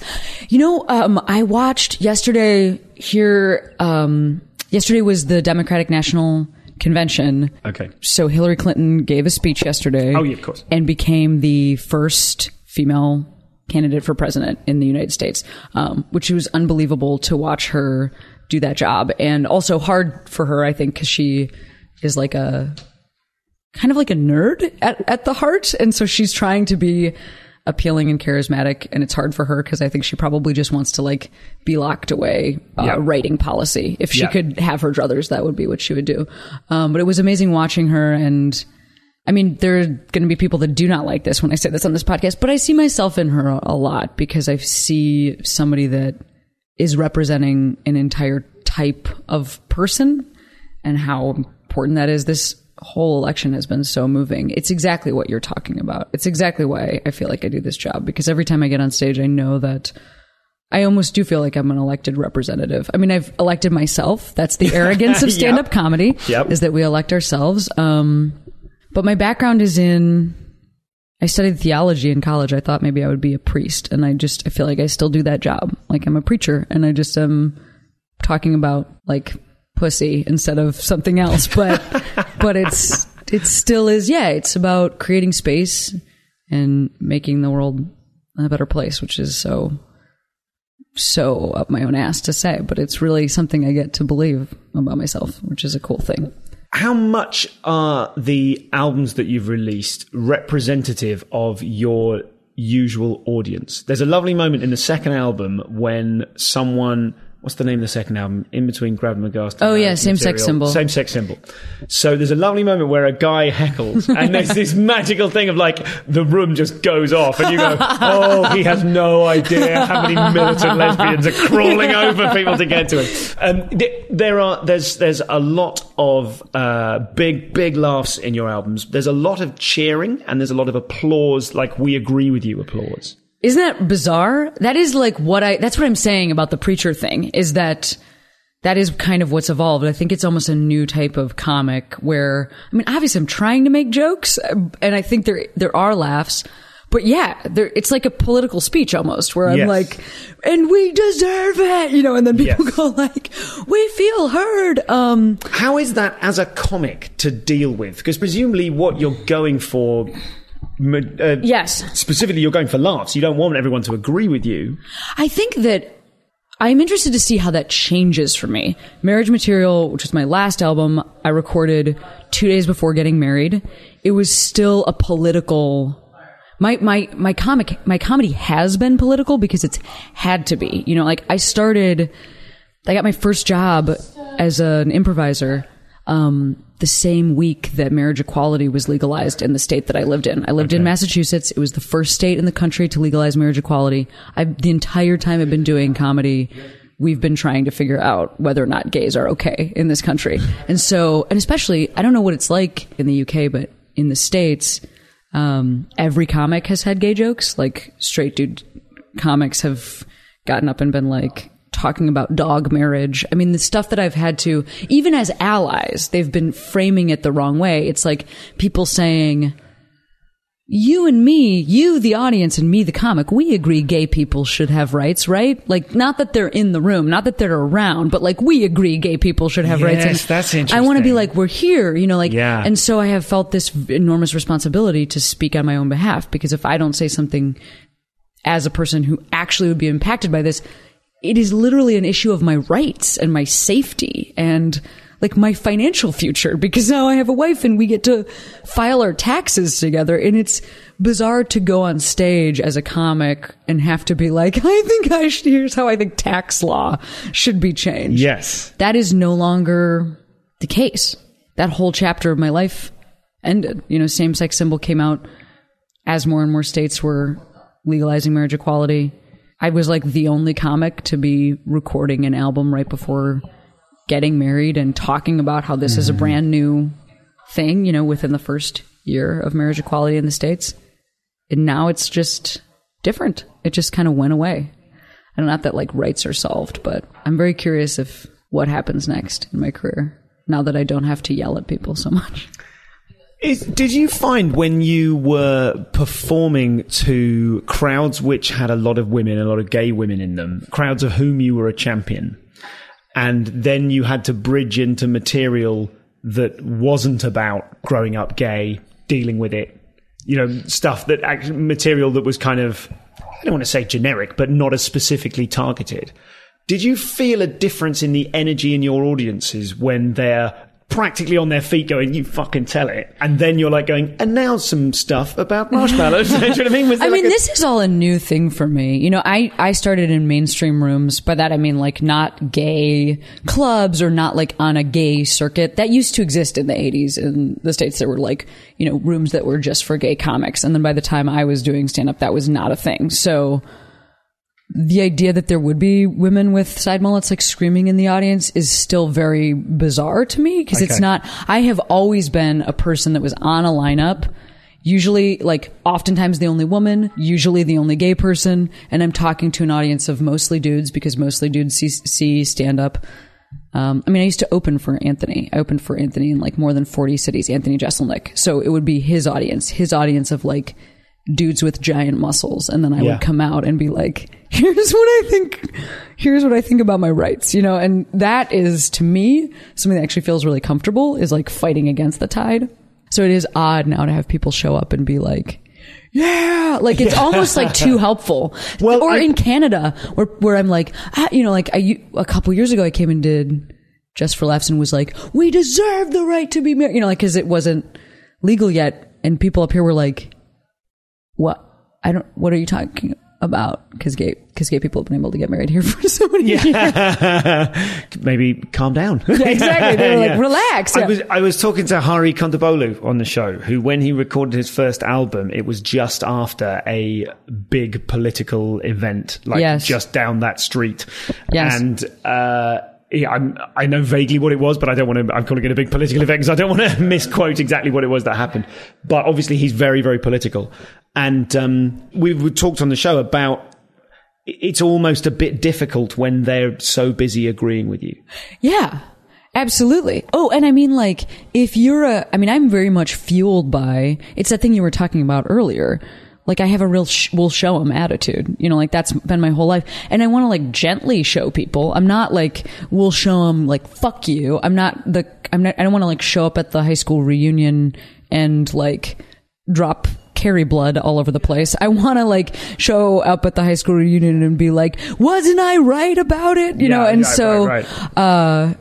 F: I watched yesterday. Yesterday was the Democratic National Convention.
G: Okay.
F: So Hillary Clinton gave a speech yesterday.
G: Oh yeah, of course.
F: And became the first female candidate for president in the United States, which was unbelievable to watch her do that job, and also hard for her, I think, because she is like a kind of like a nerd at the heart. And so she's trying to be appealing and charismatic, and it's hard for her because I think she probably just wants to like be locked away writing policy. If she could have her druthers, that would be what she would do. But it was amazing watching her. And I mean, there are going to be people that do not like this when I say this on this podcast, but I see myself in her a lot because I see somebody that is representing an entire type of person and how important that is. This whole election has been so moving. It's exactly what you're talking about. It's exactly why I feel like I do this job, because every time I get on stage, I know that I almost do feel like I'm an elected representative. I mean, I've elected myself. That's the arrogance of stand-up comedy, is that we elect ourselves. But my background is I studied theology in college. I thought maybe I would be a priest, and I feel like I still do that job. Like I'm a preacher, and I just am talking about like pussy instead of something else. But it still is. Yeah, it's about creating space and making the world a better place, which is so up my own ass to say, but it's really something I get to believe about myself, which is a cool thing.
G: How much are the albums that you've released representative of your usual audience? There's a lovely moment in the second album when someone... What's the name of the second album? In Between Grab and Aghast.
F: Oh, yeah, Same-Sex Symbol.
G: Same-Sex Symbol. So there's a lovely moment where a guy heckles, and there's this magical thing of like, the room just goes off, and you go, oh, he has no idea how many militant lesbians are crawling over people to get to him. There's a lot of big laughs in your albums. There's a lot of cheering, and there's a lot of applause, like we agree with you applause.
F: Isn't that bizarre? That is like that's what I'm saying about the preacher thing, is that is kind of what's evolved. I think it's almost a new type of comic where, I mean, obviously I'm trying to make jokes, and I think there are laughs, but yeah, it's like a political speech almost, where I'm like, and we deserve it, and then people go like, we feel heard.
G: How is that as a comic to deal with? Because presumably what you're going for... Specifically, you're going for laughs. You don't want everyone to agree with you.
F: I think that I'm interested to see how that changes for me. Marriage Material, which was my last album, I recorded 2 days before getting married. It was still a political... My comedy has been political because it's had to be. Like I got my first job as an improviser the same week that marriage equality was legalized in the state that I lived in. I lived in Massachusetts. It was the first state in the country to legalize marriage equality. The entire time I've been doing comedy, we've been trying to figure out whether or not gays are okay in this country. And especially, I don't know what it's like in the UK, but in the States, every comic has had gay jokes. Like straight dude comics have gotten up and been like, talking about dog marriage. I mean, the stuff that I've had to, even as allies, they've been framing it the wrong way. It's like people saying, you and me, you, the audience, and me, the comic, we agree gay people should have rights, right? Like, not that they're in the room, not that they're around, but like, we agree gay people should have rights.
G: Yes, that's interesting.
F: I want to be like, we're here, you know, like,
G: Yeah.
F: And so I have felt this enormous responsibility to speak on my own behalf, because if I don't say something as a person who actually would be impacted by this, it is literally an issue of my rights and my safety and like my financial future, because now I have a wife and we get to file our taxes together. And it's bizarre to go on stage as a comic and have to be like, here's how I think tax law should be changed.
G: Yes.
F: That is no longer the case. That whole chapter of my life ended. You know, same-sex symbol came out as more and more states were legalizing marriage equality. I was like the only comic to be recording an album right before getting married and talking about how this is a brand new thing, you know, within the first year of marriage equality in the States. And now it's just different. It just kind of went away. And not that like rights are solved, but I'm very curious if what happens next in my career now that I don't have to yell at people so much.
G: Did you find when you were performing to crowds which had a lot of women, a lot of gay women in them, crowds of whom you were a champion, and then you had to bridge into material that wasn't about growing up gay, dealing with it, you know, stuff that material that was kind of, I don't want to say generic, but not as specifically targeted. Did you feel a difference in the energy in your audiences when they're practically on their feet going, you fucking tell it, and then you're like going, and now some stuff about marshmallows? Do you know what I mean?
F: This is all a new thing for me. You know, I started in mainstream rooms. By that I mean like not gay clubs or not like on a gay circuit. That used to exist in the 80s in the States. There were like, you know, rooms that were just for gay comics. And then by the time I was doing stand-up, that was not a thing. So the idea that there would be women with side mullets like screaming in the audience is still very bizarre to me, because it's not. I have always been a person that was on a lineup, usually like oftentimes the only woman, usually the only gay person, and I'm talking to an audience of mostly dudes, because mostly dudes see stand up. I used to open for Anthony. I opened for Anthony in like more than 40 cities, Anthony Jeselnik. So it would be his audience of like dudes with giant muscles, and then I would come out and be like, here's what I think about my rights, you know. And that is, to me, something that actually feels really comfortable, is like fighting against the tide. So it is odd now to have people show up and be like, yeah, like it's almost like too helpful. Well, or in Canada where I'm like, you know, like a couple years ago I came and did Just for Laughs and was like, we deserve the right to be married, you know, like, cause it wasn't legal yet. And people up here were like, what are you talking about? Because gay people have been able to get married here for so many years.
G: Maybe calm down.
F: Yeah, exactly. They were like, relax. Yeah.
G: I was talking to Hari Kondabolu on the show, who, when he recorded his first album, it was just after a big political event, like just down that street. Yes. And, I know vaguely what it was, but I'm calling it a big political event because I don't want to misquote exactly what it was that happened. But obviously he's very, very political. And we've talked on the show about it's almost a bit difficult when they're so busy agreeing with you.
F: Yeah, absolutely. Oh, and I mean, like, if you're I'm very much fueled by, it's that thing you were talking about earlier. Like, I have a real we'll show them attitude, you know, like that's been my whole life. And I want to like gently show people. I'm not like, we'll show them like, fuck you. I don't want to like show up at the high school reunion and like drop Carrie blood all over the place. I want to like show up at the high school reunion and be like, wasn't I right about it? You know? And right.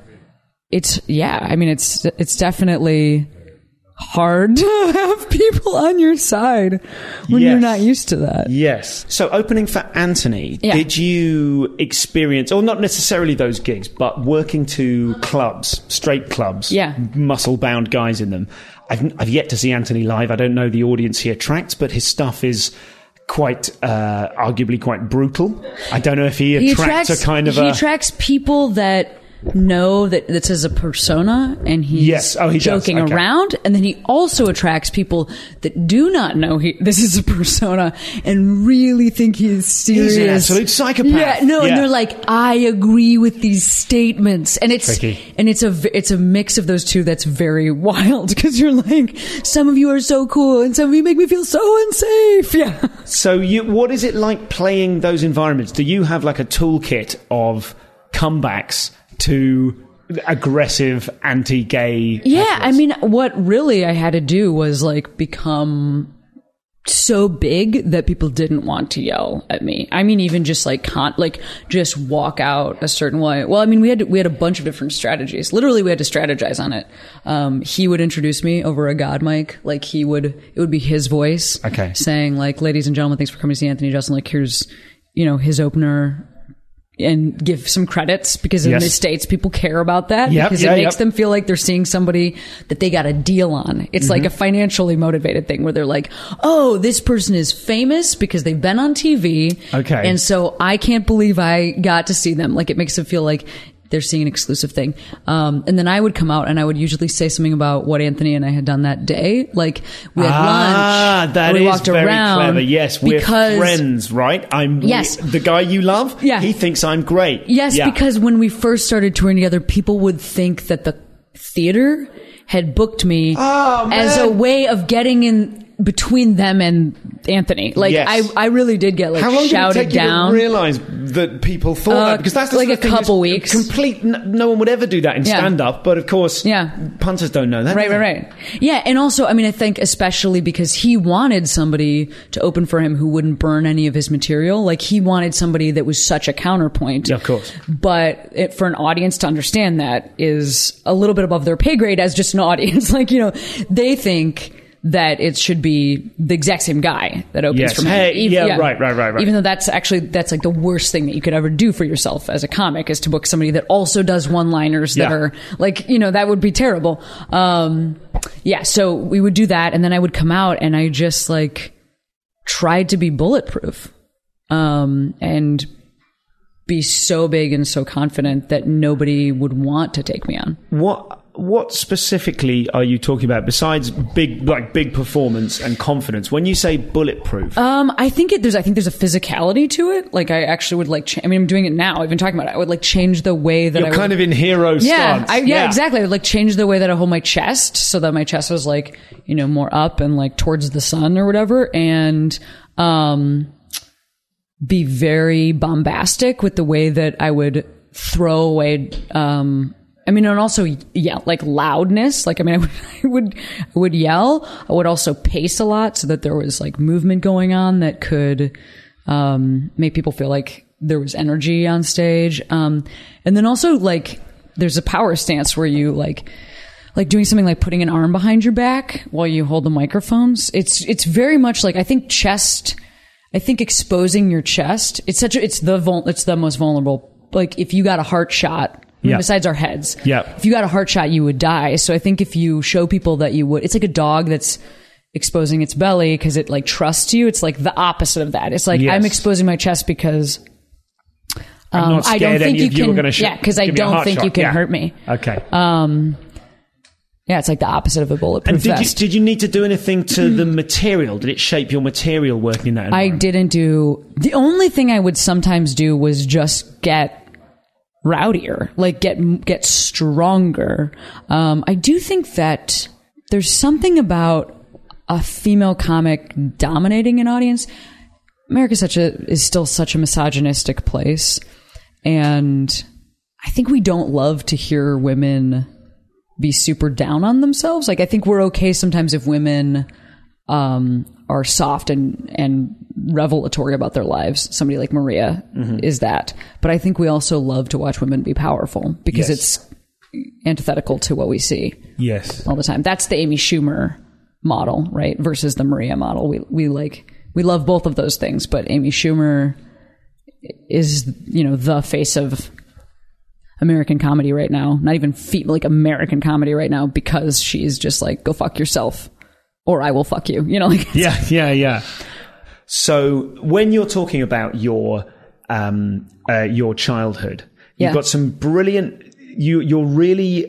F: It's definitely hard to have people on your side when you're not used to that.
G: Yes. So opening for Anthony, did you experience, or not necessarily those gigs, but working to clubs, straight clubs, muscle-bound guys in them? I've yet to see Anthony live. I don't know the audience he attracts, but his stuff is quite, arguably quite brutal. I don't know if he attracts a kind of
F: He attracts people that know that this is a persona and he's
G: he
F: joking
G: does. Okay.
F: around, and then he also attracts people that do not know this is a persona and really think he is serious.
G: He's an absolute psychopath.
F: Yeah, no, and they're like, I agree with these statements, and it's
G: tricky.
F: And it's a mix of those two that's very wild, because you're like, some of you are so cool and some of you make me feel so unsafe. Yeah.
G: So what is it like playing those environments? Do you have like a toolkit of comebacks to aggressive anti-gay?
F: Yeah,
G: athletes?
F: I mean, what really I had to do was like become so big that people didn't want to yell at me. I mean, even just like just walk out a certain way. Well, I mean, we had a bunch of different strategies. Literally, we had to strategize on it. He would introduce me over a God mic. Like it would be his voice, saying like, "Ladies and gentlemen, thanks for coming to see Anthony Justin. Like, here's, his opener." And give some credits, because in the States people care about that, because it makes them feel like they're seeing somebody that they got a deal on. It's like a financially motivated thing where they're like, oh, this person is famous because they've been on TV.
G: Okay.
F: And so I can't believe I got to see them. Like, it makes them feel like they're seeing an exclusive thing. And then I would come out and I would usually say something about what Anthony and I had done that day. Like, we had lunch.
G: That
F: we
G: is
F: walked
G: very
F: around.
G: clever. Yes, we're friends, right? The guy you love, he thinks I'm great.
F: Yes, because when we first started touring together, people would think that the theater had booked me as a way of getting in between them and Anthony. Like, I really did get like shouted down.
G: How long did it take you to realize that people thought that? Because that's
F: like a couple weeks.
G: No one would ever do that in stand-up, but of course, punters don't know that.
F: Right. Yeah, and also, I mean, I think especially because he wanted somebody to open for him who wouldn't burn any of his material. Like, he wanted somebody that was such a counterpoint.
G: Yeah, of course.
F: But for an audience to understand that is a little bit above their pay grade as just an audience. Like, they think that it should be the exact same guy that opens from him.
G: Right.
F: Even though that's like the worst thing that you could ever do for yourself as a comic, is to book somebody that also does one-liners that are like, that would be terrible. So we would do that, and then I would come out and I just like tried to be bulletproof, and be so big and so confident that nobody would want to take me on.
G: What specifically are you talking about besides big performance and confidence? When you say bulletproof,
F: I think there's a physicality to it. Like, I actually would like. I'm doing it now. I've been talking about it. I would like change the way that
G: you're kind of in hero stance.
F: Exactly. I would like change the way that I hold my chest, so that my chest was like, more up and like towards the sun or whatever, and be very bombastic with the way that I would throw away. And also, like loudness. Like, I would yell. I would also pace a lot, so that there was like movement going on that could make people feel like there was energy on stage. And then also, like, there's a power stance where you like doing something like putting an arm behind your back while you hold the microphones. It's very much like, I think exposing your chest. It's the most vulnerable. Like, if you got a heart shot. Besides our heads. If you got a heart shot, you would die. So I think if you show people that you would, it's like a dog that's exposing its belly because it like trusts you. It's like the opposite of that. It's like, I'm exposing my chest because
G: I'm not scared
F: I don't think
G: any of you are going to shoot.
F: Yeah, because I don't think you can hurt me.
G: Okay.
F: It's like the opposite of a bulletproof vest.
G: Did you need to do anything to the material? Did it shape your material working in that environment?
F: I didn't do. The only thing I would sometimes do was just get rowdier, like get stronger. I do think that there's something about a female comic dominating an audience. America is still such a misogynistic place, and I think we don't love to hear women be super down on themselves. Like, I think we're okay sometimes if women are soft and revelatory about their lives. Somebody like Maria is that. But I think we also love to watch women be powerful because it's antithetical to what we see all the time. That's the Amy Schumer model, right? Versus the Maria model. We love both of those things, but Amy Schumer is, the face of American comedy right now. Not even like American comedy right now, because she's just like, go fuck yourself or I will fuck you.
G: Yeah. So when you're talking about your childhood, you've got some brilliant you're really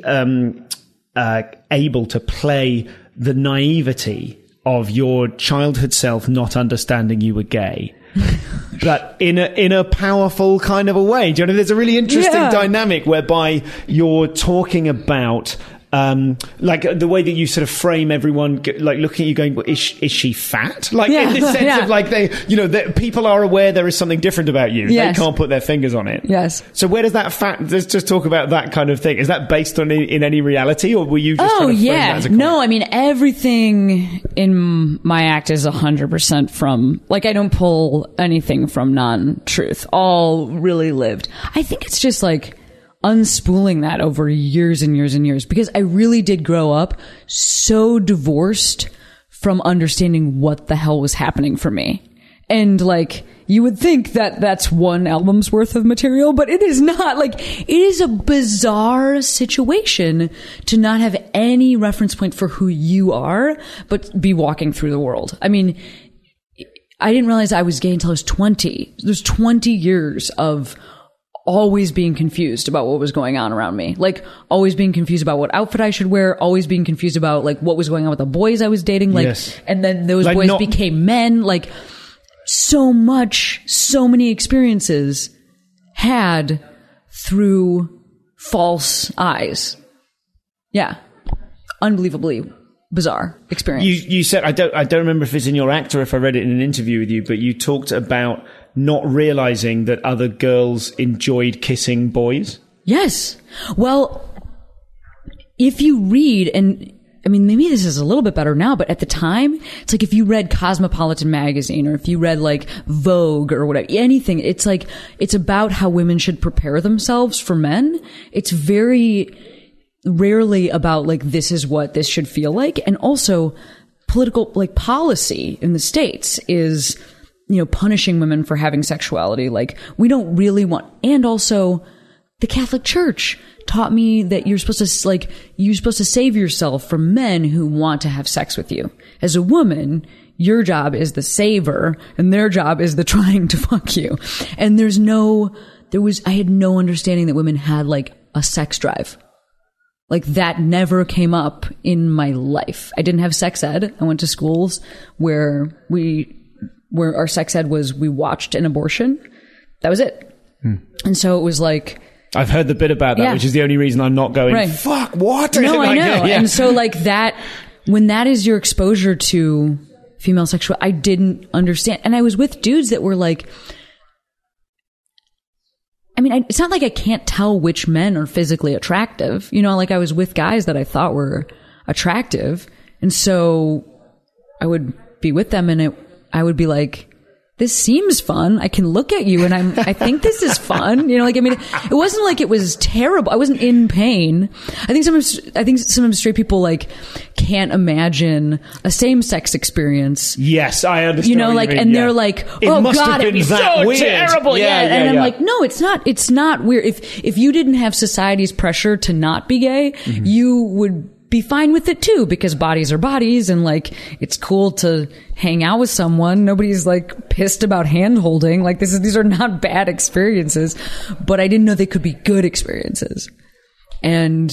G: able to play the naivety of your childhood self not understanding you were gay. But in a powerful kind of a way. Do you know, there's a really interesting dynamic whereby you're talking about like the way that you sort of frame everyone, like looking at you going, well, is she fat? Like in the sense of like people are aware there is something different about you. Yes. They can't put their fingers on it.
F: Yes.
G: So where does that fact, let's just talk about that kind of thing. Is that based on in any reality, or were you just trying to frame that as a comment?
F: No, I mean, everything in my act is 100% from, like, I don't pull anything from non-truth. All really lived. I think it's just like unspooling that over years and years and years, because I really did grow up so divorced from understanding what the hell was happening for me. And like, you would think that that's one album's worth of material, but it is not. Like, it is a bizarre situation to not have any reference point for who you are, but be walking through the world. I mean, I didn't realize I was gay until I was 20. There's 20 years of always being confused about what was going on around me. Like, always being confused about what outfit I should wear, always being confused about like what was going on with the boys I was dating. Like, yes. And then those like boys became men. Like, so many experiences had through false eyes. Yeah. Unbelievably bizarre experience.
G: You said, I don't remember if it's in your act or if I read it in an interview with you, but you talked about not realizing that other girls enjoyed kissing boys.
F: Yes. Well, if you read, and I mean, maybe this is a little bit better now, but at the time, it's like if you read Cosmopolitan magazine or if you read like Vogue or whatever, anything, it's like, it's about how women should prepare themselves for men. It's very rarely about like, this is what this should feel like. And also political, like, policy in the States is, you know, punishing women for having sexuality. Like, we don't really want, and also the Catholic Church taught me that you're supposed to save yourself from men who want to have sex with you. As a woman, your job is the saver and their job is the trying to fuck you. And I had no understanding that women had like a sex drive. Like, that never came up in my life. I didn't have sex ed. I went to schools where our sex ed was, we watched an abortion. That was it. And so it was like,
G: I've heard the bit about that, which is the only reason I'm not going, right. Fuck, what?
F: No, like, I know. Yeah. And so like that, when that is your exposure to female sexuality, I didn't understand. And I was with dudes that were like, I mean, it's not like I can't tell which men are physically attractive. You know, like, I was with guys that I thought were attractive. And so I would be with them and I would be like, this seems fun. I can look at you and I think this is fun. You know, like, I mean, it wasn't like it was terrible. I wasn't in pain. I think sometimes straight people like can't imagine a same-sex experience.
G: Yes, I understand.
F: You know, like, and they're like, oh God, it'd be so weird. Terrible. Yeah. And I'm like, no, it's not weird. If you didn't have society's pressure to not be gay, you would be fine with it too, because bodies are bodies and like, it's cool to hang out with someone. Nobody's like pissed about hand holding. Like, these are not bad experiences, but I didn't know they could be good experiences. And,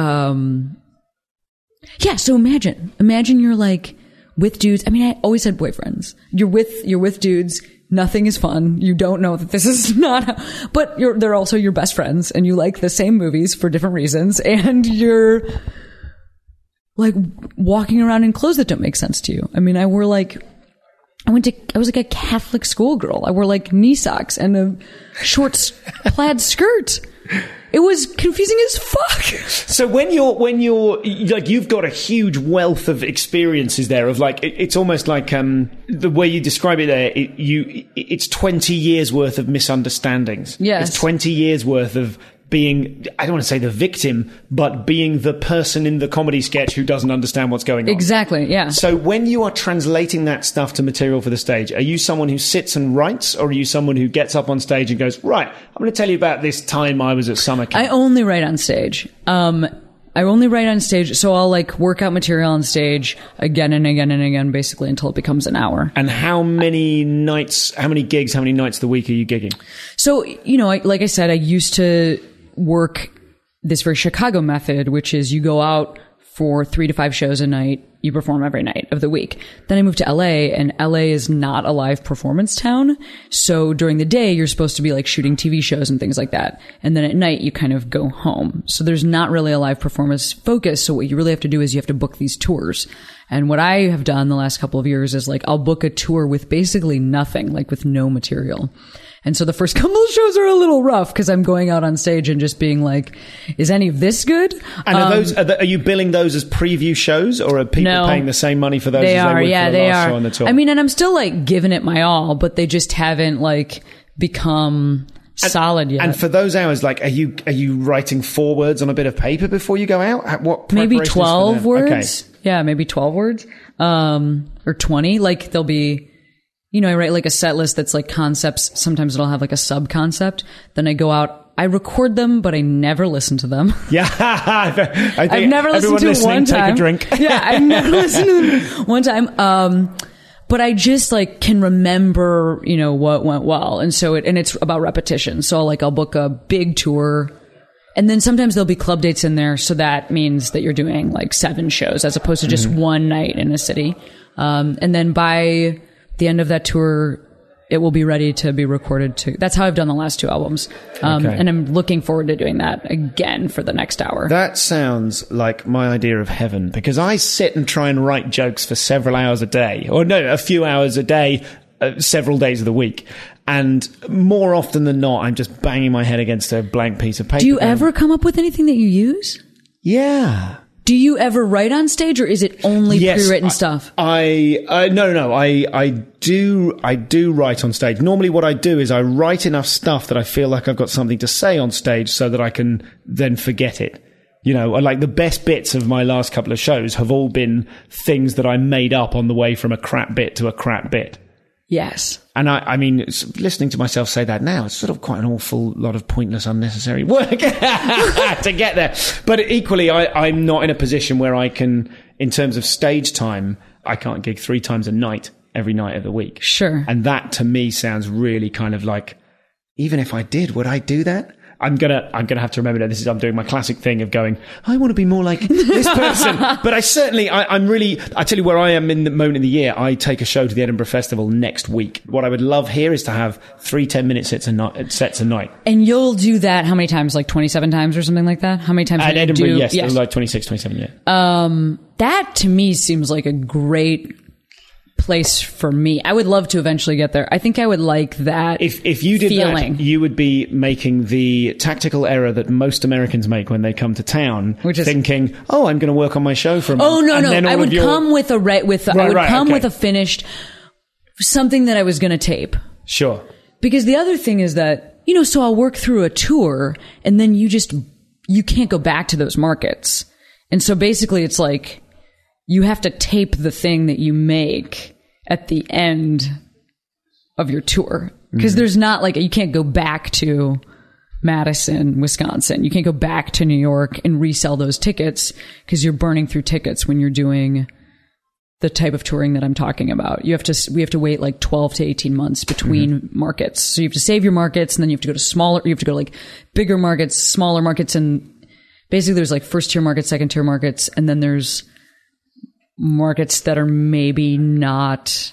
F: yeah, so imagine you're like with dudes. I mean, I always had boyfriends. You're with dudes. Nothing is fun. You don't know that this is not, but they're also your best friends and you like the same movies for different reasons. And you're like walking around in clothes that don't make sense to you. I mean, I was like a Catholic schoolgirl. I wore like knee socks and a short plaid skirt. It was confusing as fuck.
G: So when you're like, you've got a huge wealth of experiences there of like, it's almost like, the way you describe it there, it's 20 years worth of misunderstandings.
F: Yes.
G: It's 20 years worth of being, I don't want to say the victim, but being the person in the comedy sketch who doesn't understand what's going on.
F: Exactly, yeah.
G: So when you are translating that stuff to material for the stage, are you someone who sits and writes, or are you someone who gets up on stage and goes, right, I'm going to tell you about this time I was at summer camp?
F: I only write on stage. So I'll like work out material on stage again and again and again, basically until it becomes an hour.
G: And how many nights of the week are you gigging?
F: So, you know, like I said, I used to work this very Chicago method, which is you go out for 3 to 5 shows a night. You perform every night of the week. Then I moved to LA, and LA is not a live performance town. So during the day, you're supposed to be like shooting TV shows and things like that. And then at night, you kind of go home. So there's not really a live performance focus. So what you really have to do is you have to book these tours. And what I have done the last couple of years is like, I'll book a tour with basically nothing, like with no material. And so the first couple of shows are a little rough because I'm going out on stage and just being like, is any of this good?
G: And are you billing those as preview shows, or are people paying the same money for those as they would for the last show on the tour?
F: I mean, and I'm still like giving it my all, but they just haven't like become solid yet.
G: And for those hours, like, are you writing 4 words on a bit of paper before you go out? What
F: maybe 12 words?
G: Okay.
F: Yeah, maybe 12 words. Or 20. Like there'll be, you know, I write like a set list that's like concepts. Sometimes it'll have like a sub concept. Then I go out, I record them, but I never listen to them.
G: Yeah.
F: I've never listened to one time.
G: Take a drink.
F: Yeah, I've never listened to them one time. But I just like can remember, you know, what went well. And so it's about repetition. So I'll book a big tour. And then sometimes there'll be club dates in there. So that means that you're doing like 7 shows as opposed to just one night in a city. And then by the end of that tour, it will be ready to be recorded too. That's how I've done the last 2 albums. And I'm looking forward to doing that again for the next hour.
G: That sounds like my idea of heaven, because I sit and try and write jokes for several hours a day, or no, a few hours a day, several days of the week. And more often than not, I'm just banging my head against a blank piece of paper.
F: Do you ever come up with anything that you use?
G: Yeah.
F: Do you ever write on stage, or is it only pre-written stuff?
G: No. I do write on stage. Normally what I do is I write enough stuff that I feel like I've got something to say on stage so that I can then forget it. You know, like the best bits of my last couple of shows have all been things that I made up on the way from a crap bit to a crap bit.
F: Yes.
G: And I mean, listening to myself say that now, it's sort of quite an awful lot of pointless, unnecessary work to get there. But equally, I'm not in a position where I can, in terms of stage time, I can't gig 3 times a night every night of the week.
F: Sure.
G: And that to me sounds really kind of like, even if I did, would I do that? I'm gonna have to remember that I'm doing my classic thing of going, I want to be more like this person. But I tell you where I am in the moment of the year. I take a show to the Edinburgh Festival next week. What I would love here is to have 3 10-minute sets a night.
F: And you'll do that how many times? Like 27 times or something like that? How many times?
G: At Edinburgh, yes. Like 26, 27, yeah.
F: That to me seems like a great place for me. I would love to eventually get there. I think I would like that.
G: If you did
F: feeling.
G: that, you would be making the tactical error that most Americans make when they come to town, which is thinking, "Oh, I'm going to work on my show for a month."
F: Oh no, I would come with a finished something that I was going to tape.
G: Sure.
F: Because the other thing is that, you know, so I'll work through a tour and then you can't go back to those markets. And so basically it's like you have to tape the thing that you make at the end of your tour. Because there's not like, you can't go back to Madison, Wisconsin. You can't go back to New York and resell those tickets because you're burning through tickets when you're doing the type of touring that I'm talking about. We have to wait like 12 to 18 months between markets. So you have to save your markets, and then you have to go to like bigger markets, smaller markets, and basically there's like first tier markets, second tier markets, and then there's markets that are maybe not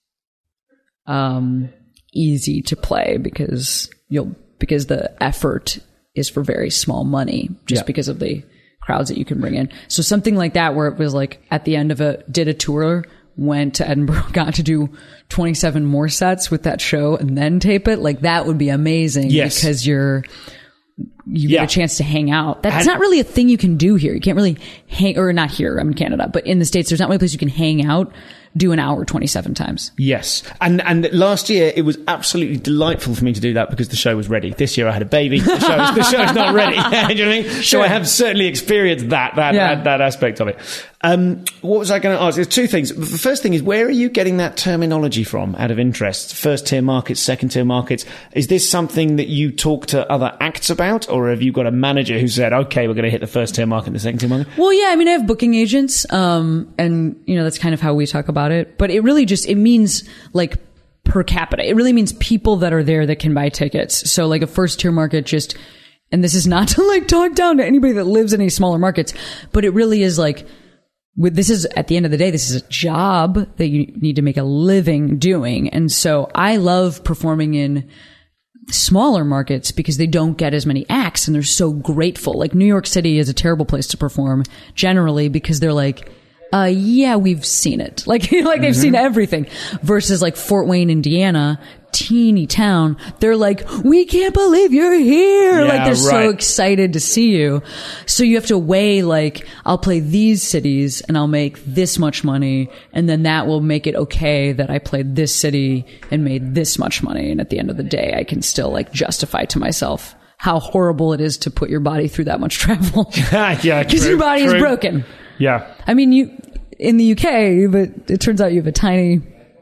F: easy to play because the effort is for very small money, just because of the crowds that you can bring in. So something like that, where it was like at the end of did a tour, went to Edinburgh, got to do 27 more sets with that show and then tape it. Like that would be amazing. Yes. Because you get a chance to hang out. That's not really a thing you can do here. You can't really or not here, I'm in Canada, but in the States, there's not really a place you can hang out, do an hour 27 times.
G: Yes. And last year, it was absolutely delightful for me to do that because the show was ready. This year, I had a baby. The show's not ready. Do you know what I mean? Sure. So I have certainly experienced that aspect of it. What was I going to ask? There's 2 things. The first thing is, where are you getting that terminology from, out of interest? First tier markets, second tier markets. Is this something that you talk to other acts about, or have you got a manager who said, okay, we're going to hit the first tier market and the second tier market?
F: Well, yeah, I mean, I have booking agents, and you know, that's kind of how we talk about it. But it really it means like per capita. It really means people that are there that can buy tickets. So like a first tier market, just and this is not to like talk down to anybody that lives in any smaller markets, but it really is like, this is, at the end of the day, this is a job that you need to make a living doing. And so I love performing in smaller markets because they don't get as many acts and they're so grateful. Like New York City is a terrible place to perform generally because they're like, yeah, we've seen it. Like, they've seen everything. Versus like Fort Wayne, Indiana, teeny town. They're like, we can't believe you're here.
G: Yeah,
F: like they're so excited to see you. So you have to weigh like, I'll play these cities and I'll make this much money. And then that will make it okay that I played this city and made this much money. And at the end of the day, I can still like justify to myself how horrible it is to put your body through that much travel.
G: Yeah.
F: Because your body is broken.
G: Yeah.
F: I mean, you in the UK, but it turns out you have a tiny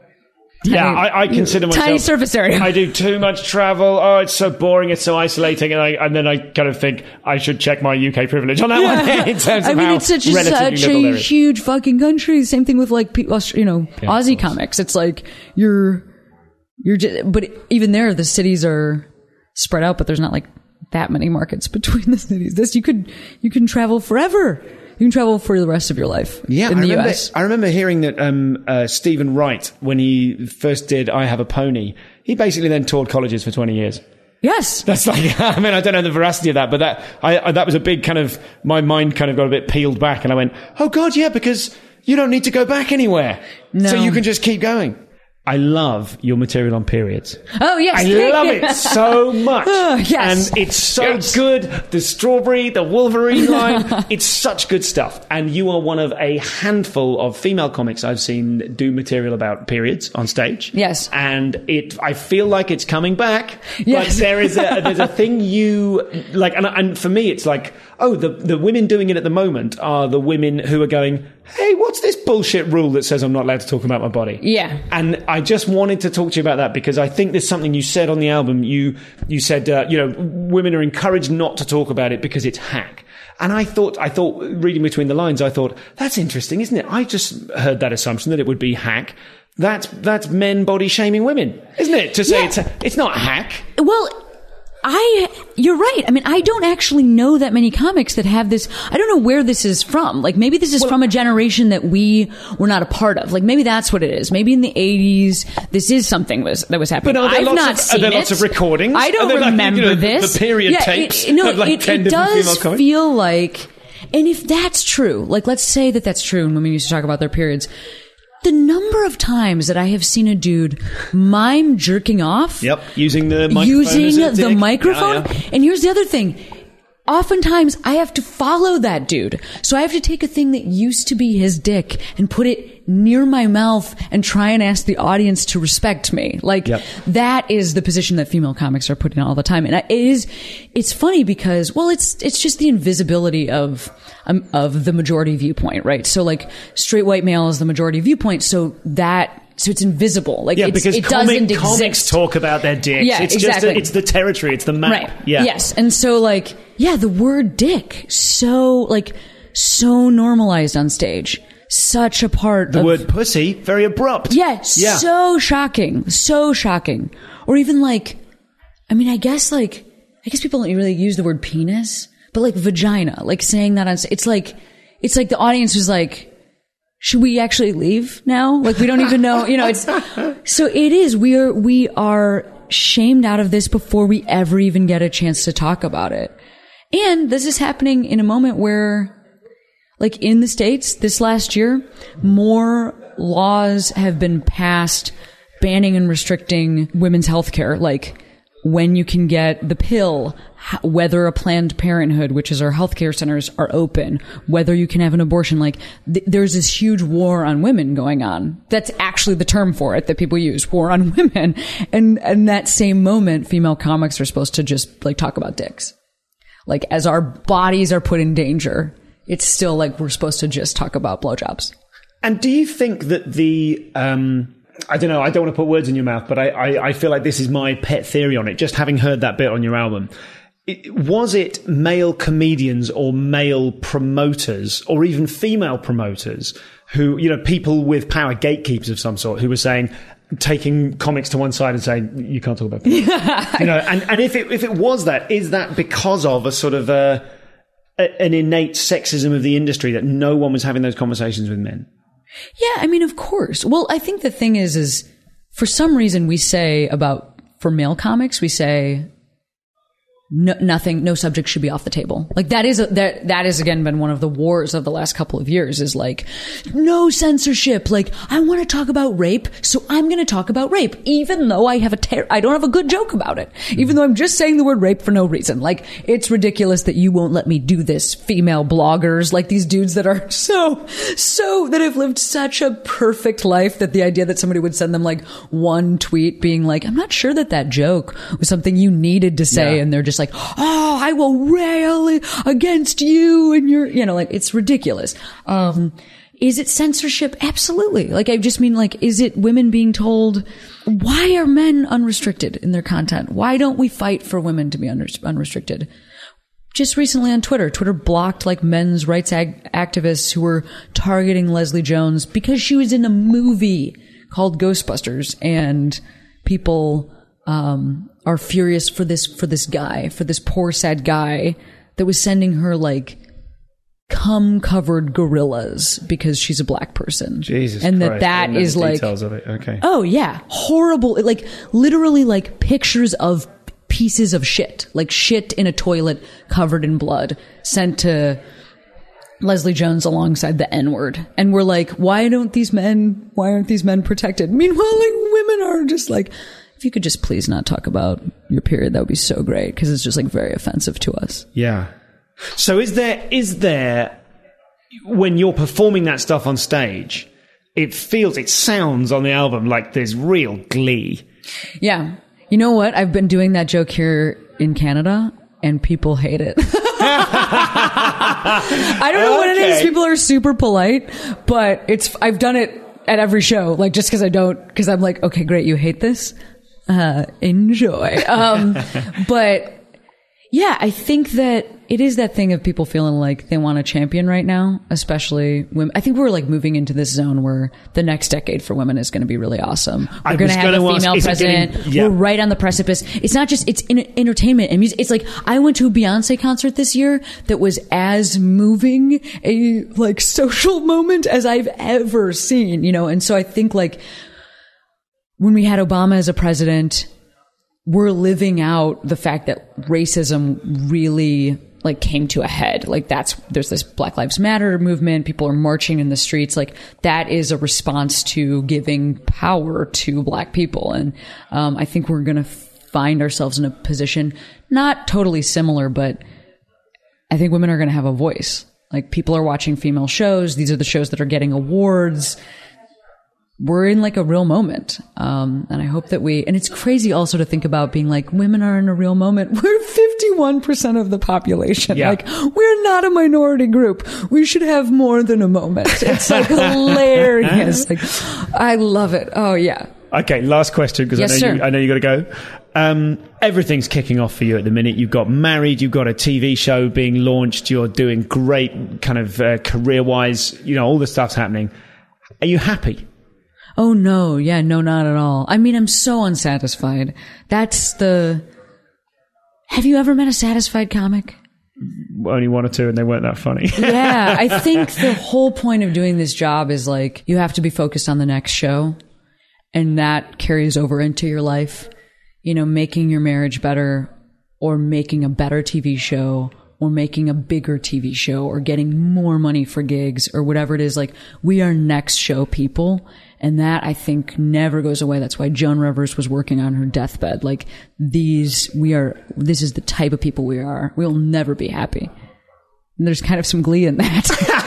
G: I consider myself
F: tiny surface area.
G: I do too much travel. Oh, it's so boring. It's so isolating. And then I kind of think I should check my UK privilege on that one in terms of how
F: it's such
G: relatively
F: a huge fucking country. Same thing with like Aussie comics. It's like you're just, but even there, the cities are spread out, but there's not like that many markets between the cities. You can travel forever. You can travel for the rest of your life in the US.
G: I remember hearing that Stephen Wright, when he first did I Have a Pony, he basically then toured colleges for 20 years.
F: Yes.
G: That's like, I mean, I don't know the veracity of that, but that was a big kind of, my mind kind of got a bit peeled back and I went, oh God, yeah, because you don't need to go back anywhere.
F: No.
G: So you can just keep going. I love your material on periods.
F: Oh, yes.
G: I love it so much.
F: Yes.
G: And it's so good. The strawberry, the Wolverine line, it's such good stuff. And you are one of a handful of female comics I've seen do material about periods on stage.
F: Yes.
G: And I feel like it's coming back.
F: Yes.
G: But there's a thing you like, and for me, it's like, oh, the women doing it at the moment are the women who are going, hey, what's this bullshit rule that says I'm not allowed to talk about my body?
F: Yeah.
G: And I just wanted to talk to you about that because I think there's something you said on the album. You said, women are encouraged not to talk about it because it's hack. And I thought, reading between the lines, I thought, that's interesting, isn't it? I just heard that assumption that it would be hack. That's men body shaming women, isn't it? To say it's not hack.
F: Well, you're right. I mean, I don't actually know that many comics that have this. I don't know where this is from. Like, maybe this is from a generation that we were not a part of. Like, maybe that's what it is. Maybe in the 80s, this is something that was happening.
G: But are there lots of recordings?
F: I don't remember this.
G: The period tapes of 10
F: it
G: different
F: does
G: female comics?
F: feel like, and if that's true, like, let's say that that's true, and women used to talk about their periods. The number of times that I have seen a dude mime jerking off.
G: Yep, using the microphone. Yeah.
F: And here's the other thing. Oftentimes, I have to follow that dude. So I have to take a thing that used to be his dick and put it near my mouth and try and ask the audience to respect me. Like, that is the position that female comics are put in all the time. And it's funny because, well, it's just the invisibility of the majority viewpoint, right? So like, straight white male is the majority viewpoint. So it's invisible. Like,
G: because
F: it doesn't exist.
G: Comics talk about their dicks.
F: Yeah,
G: it's
F: exactly.
G: It's the territory. It's the map.
F: Right.
G: Yeah.
F: Yes. And so like, the word dick, so normalized on stage. Such a part of...
G: The word pussy, very abrupt.
F: Yeah. So shocking. So shocking. Or even like, I mean, I guess people don't really use the word penis, but like vagina, like saying that on stage. It's like the audience was like, should we actually leave now? Like, we don't even know, it's, so it is, we are shamed out of this before we ever even get a chance to talk about it. And this is happening in a moment where, like, in the States this last year, more laws have been passed banning and restricting women's health care. Like, when you can get the pill, whether a Planned Parenthood, which is our healthcare centers, are open, whether you can have an abortion. Like, there's this huge war on women going on. That's actually the term for it that people use, war on women. And that same moment, female comics are supposed to just, like, talk about dicks. Like, as our bodies are put in danger, it's still like we're supposed to just talk about blowjobs.
G: And do you think that I don't know, I don't want to put words in your mouth, but I feel like this is my pet theory on it, just having heard that bit on your album. Was it male comedians or male promoters or even female promoters who, people with power, gatekeepers of some sort, who were saying, taking comics to one side and saying, you can't talk about it. And if it was that, is that because of a sort of an innate sexism of the industry that no one was having those conversations with men?
F: Yeah, I mean, of course. Well, I think the thing is for some reason we say for male comics, we say no subject should be off the table. Like that is again been one of the wars of the last couple of years, is like no censorship. Like I want to talk about rape, so I'm going to talk about rape, even though I don't have a good joke about it, even though I'm just saying the word rape for no reason. Like it's ridiculous that you won't let me do this. Female bloggers, like these dudes that are so that have lived such a perfect life, that the idea that somebody would send them like one tweet being like, I'm not sure that joke was something you needed to say, and they're just like, oh, I will rail against you and your, like it's ridiculous. Is it censorship? Absolutely. Like I just mean, like, is it women being told, why are men unrestricted in their content? Why don't we fight for women to be unrestricted? Just recently on Twitter blocked like men's rights activists who were targeting Leslie Jones because she was in a movie called Ghostbusters, and people are furious for this poor sad guy that was sending her like cum covered gorillas because she's a black person.
G: Jesus
F: and
G: Christ,
F: that is like
G: details of it. Okay.
F: Oh yeah, horrible. Like literally like pictures of pieces of shit, like shit in a toilet covered in blood, sent to Leslie Jones alongside the N-word. And we're like, why aren't these men protected? Meanwhile, like women are just like, if you could just please not talk about your period, that would be so great, because it's just like very offensive to us.
G: Yeah. So is there, when you're performing that stuff on stage, it sounds on the album like there's real glee.
F: Yeah. You know what? I've been doing that joke here in Canada and people hate it. I don't know what it is. People are super polite, but I've done it at every show, like just because I'm like, okay, great. You hate this? Enjoy. But yeah, I think that it is that thing of people feeling like they want a champion right now, especially women. I think we're like moving into this zone where the next decade for women is going to be really awesome. We're going to have a female president. We're right on the precipice. It's not just, it's in entertainment and music. It's like, I went to a Beyonce concert this year that was as moving a like social moment as I've ever seen, and so I think like when we had Obama as a president, we're living out the fact that racism really like came to a head. Like there's this Black Lives Matter movement. People are marching in the streets. Like that is a response to giving power to black people. And, I think we're going to find ourselves in a position, not totally similar, but I think women are going to have a voice. Like people are watching female shows. These are the shows that are getting awards. We're in like a real moment. And I hope that and it's crazy also to think about being like, women are in a real moment. We're 51% of the population. Yeah. Like we're not a minority group. We should have more than a moment. It's like hilarious. Like I love it. Oh yeah.
G: Okay. Last question. Cause
F: yes,
G: I know you got to go. Everything's kicking off for you at the minute. You've got married, you've got a TV show being launched. You're doing great kind of, career wise, all the stuff's happening. Are you happy?
F: Oh, no. Yeah, no, not at all. I mean, I'm so unsatisfied. Have you ever met a satisfied comic?
G: Only one or two, and they weren't that funny.
F: Yeah, I think the whole point of doing this job is like, you have to be focused on the next show, and that carries over into your life. Making your marriage better, or making a better TV show, or making a bigger TV show, or getting more money for gigs, or whatever it is. Like, we are next show people. And that, I think, never goes away. That's why Joan Rivers was working on her deathbed. Like, this is the type of people we are. We'll never be happy. And there's kind of some glee in that.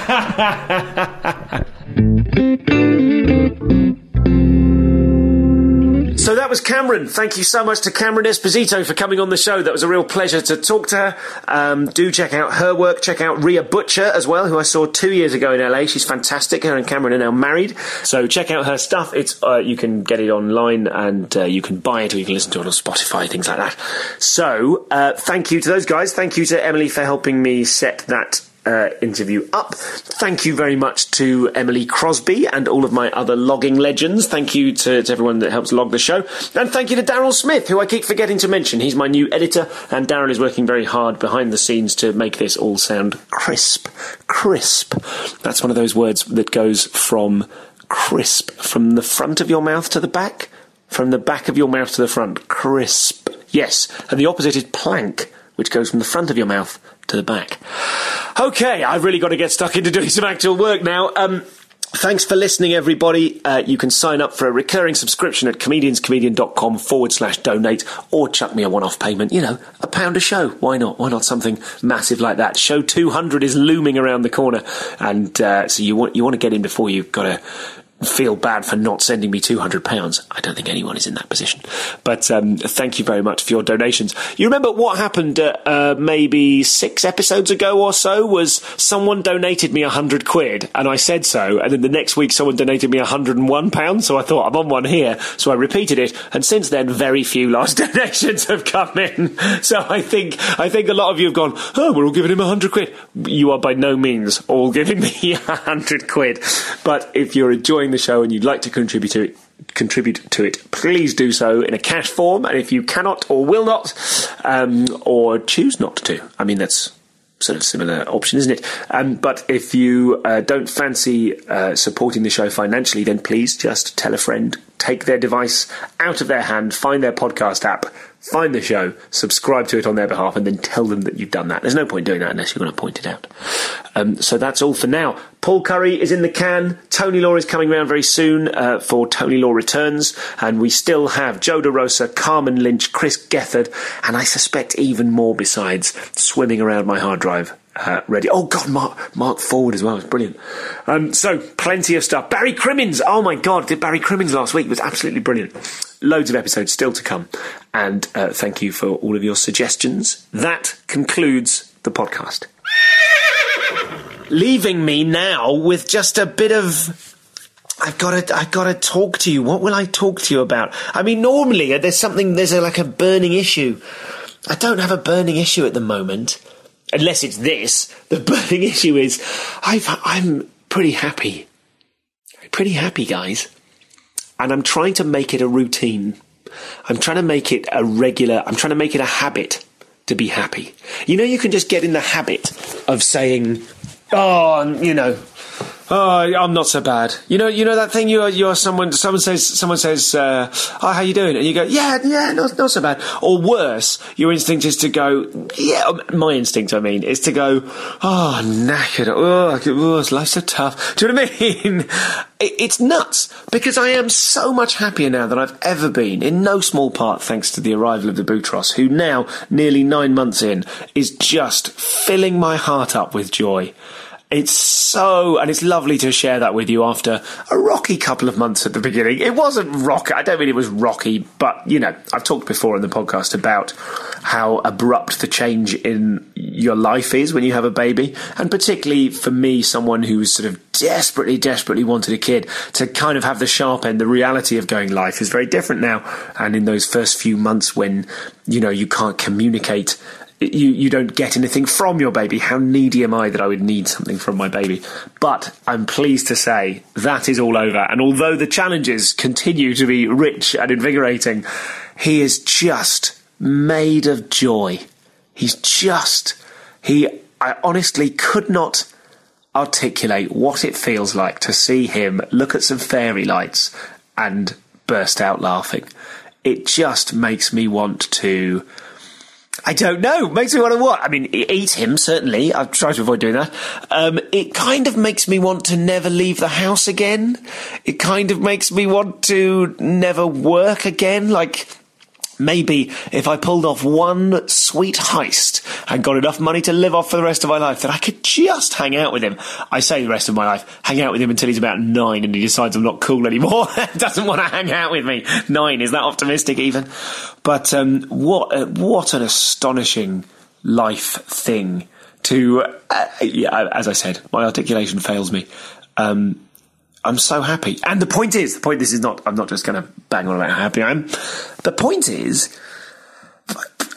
A: So that was Cameron. Thank you so much to Cameron Esposito for coming on the show. That was a real pleasure to talk to her. Do check out her work. Check out Rhea Butcher as well, who I saw 2 years ago in LA. She's fantastic. Her and Cameron are now married. So check out her stuff. It's you can get it online, and you can buy it, or you can listen to it on Spotify, things like that. So thank you to those guys. Thank you to Emily for helping me set that interview up. Thank you very much to Emily Crosby and all of my other logging legends. Thank you to everyone that helps log the show. And thank you to Daryl Smith, who I keep forgetting to mention. He's my new editor, and Daryl is working very hard behind the scenes to make this all sound crisp. Crisp. That's one of those words that goes from crisp, from the front of your mouth to the back, from the back of your mouth to the front. Crisp. Yes. And the opposite is plank, which goes from the front of your mouth to the back. Okay, I've really got to get stuck into doing some actual work now. Thanks for listening, everybody. You can sign up for a recurring subscription at comedianscomedian.com/donate, or chuck me a one-off payment, £1 a show. Why not? Why not something massive like that? Show 200 is looming around the corner, and so you want to get in before you've got to feel bad for not sending me £200. I don't think anyone is in that position. But thank you very much for your donations. You remember what happened maybe 6 episodes ago or so was someone donated me £100, and I said so, and then the next week someone donated me £101, so I thought, I'm on one here, so I repeated it, and since then very few large donations have come in. So I think a lot of you have gone, oh, we're all giving him £100. You are by no means all giving me £100. But if you're enjoying the show and you'd like to contribute to it, please do so in a cash form. And if you cannot or will not, or choose not to, I mean, that's sort of similar option, isn't it? But if you don't fancy supporting the show financially, then please just tell a friend, take their device out of their hand, find their podcast app, find the show, subscribe to it on their behalf, and then tell them that you've done that. There's no point doing that unless you're going to point it out. So that's all for now. Paul Curry is in the can. Tony Law is coming around very soon for Tony Law Returns. And we still have Joe DeRosa, Carmen Lynch, Chris Gethard, and I suspect even more besides swimming around my hard drive. Ready. Oh, God, Mark Forward as well. It's brilliant. So, plenty of stuff. Barry Crimmins. Oh, my God. Did Barry Crimmins last week. It was absolutely brilliant. Loads of episodes still to come. And thank you for all of your suggestions. That concludes the podcast. Leaving me now with just a bit of... I've got to talk to you. What will I talk to you about? I mean, normally there's a burning issue. I don't have a burning issue at the moment. Unless it's this. The burning issue is I'm pretty happy. Pretty happy, guys. And I'm trying to make it a routine. I'm trying to make it I'm trying to make it a habit to be happy. You can just get in the habit of saying, I'm not so bad. You know that thing. You're someone says, oh, how you doing? And you go, yeah, not so bad. Or worse, your instinct is to go, yeah. My instinct, is to go, oh, knackered. Oh, life's so tough. Do you know what I mean? It's nuts because I am so much happier now than I've ever been. In no small part thanks to the arrival of the Boutros, who now, nearly 9 months in, is just filling my heart up with joy. And it's lovely to share that with you after a rocky couple of months at the beginning. It wasn't rocky. I don't mean it was rocky, but, I've talked before in the podcast about how abrupt the change in your life is when you have a baby. And particularly for me, someone who's sort of desperately wanted a kid, to kind of have the sharp end, the reality of going, life is very different now. And in those first few months when, you can't communicate, you don't get anything from your baby. How needy am I that I would need something from my baby? But I'm pleased to say that is all over. And although the challenges continue to be rich and invigorating, he is just made of joy. I honestly could not articulate what it feels like to see him look at some fairy lights and burst out laughing. It just makes me want to... I don't know. Makes me want to what? I mean, eat him, certainly. I've tried to avoid doing that. It kind of makes me want to never leave the house again. It kind of makes me want to never work again. Like, maybe if I pulled off one sweet heist and got enough money to live off for the rest of my life, that I could just hang out with him. I say the rest of my life, hang out with him until he's about 9 and he decides I'm not cool anymore. Doesn't want to hang out with me. 9, is that optimistic even? But what an astonishing life thing to... as I said, my articulation fails me. I'm so happy. And the point is I'm not just going to bang on about how happy I am. The point is,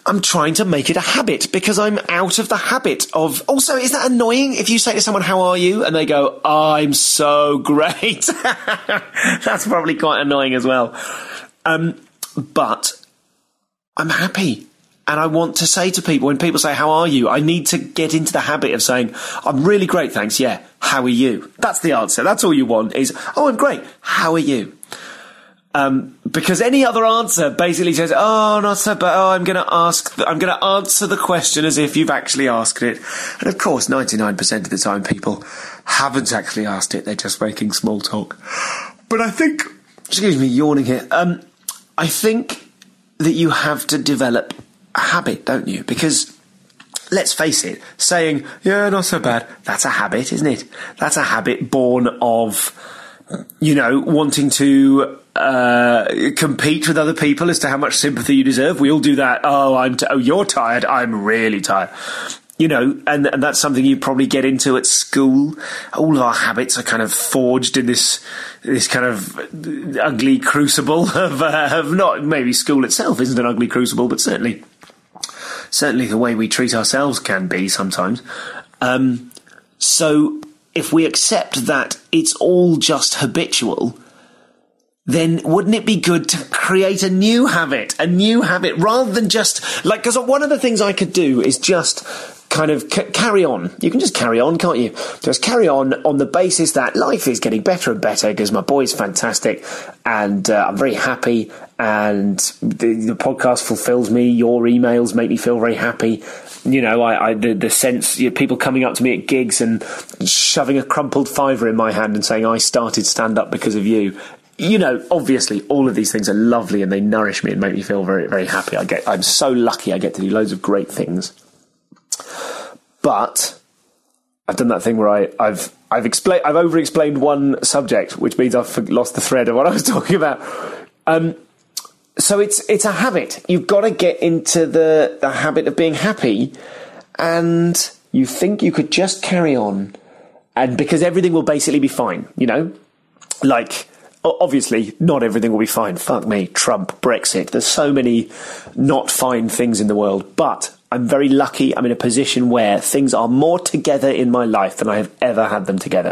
A: I'm trying to make it a habit because I'm out of the habit of... Also, is that annoying if you say to someone, how are you? And they go, I'm so great. That's probably quite annoying as well. But I'm happy. And I want to say to people, when people say, how are you? I need to get into the habit of saying, I'm really great, thanks. Yeah. How are you? That's the answer. That's all you want is, oh, I'm great. How are you? Because any other answer basically says, oh, not so bad. Oh, I'm going to answer the question as if you've actually asked it. And of course, 99% of the time people haven't actually asked it. They're just making small talk. But I think, excuse me, yawning here. I think that you have to develop a habit, don't you? Because let's face it, saying, yeah, not so bad, that's a habit, isn't it? That's a habit born of, wanting to compete with other people as to how much sympathy you deserve. We all do that. Oh, you're tired. I'm really tired. And that's something you probably get into at school. All of our habits are kind of forged in this kind of ugly crucible of not, maybe school itself isn't an ugly crucible, but certainly the way we treat ourselves can be sometimes. So if we accept that it's all just habitual, then wouldn't it be good to create a new habit rather than just because one of the things I could do is just kind of carry on. You can just carry on, can't you? Just carry on the basis that life is getting better and better because my boy's fantastic and I'm very happy and the podcast fulfills me. Your emails make me feel very happy. The sense, people coming up to me at gigs and shoving a crumpled $5 in my hand and saying, I started stand-up because of you. Obviously all of these things are lovely and they nourish me and make me feel very, very happy. I'm so lucky I get to do loads of great things. But I've done that thing where I've over-explained one subject, which means I've lost the thread of what I was talking about. So it's a habit. You've got to get into the habit of being happy, and you think you could just carry on, and because everything will basically be fine, obviously, not everything will be fine. Fuck me, Trump, Brexit. There's so many not fine things in the world. But I'm very lucky. I'm in a position where things are more together in my life than I have ever had them together.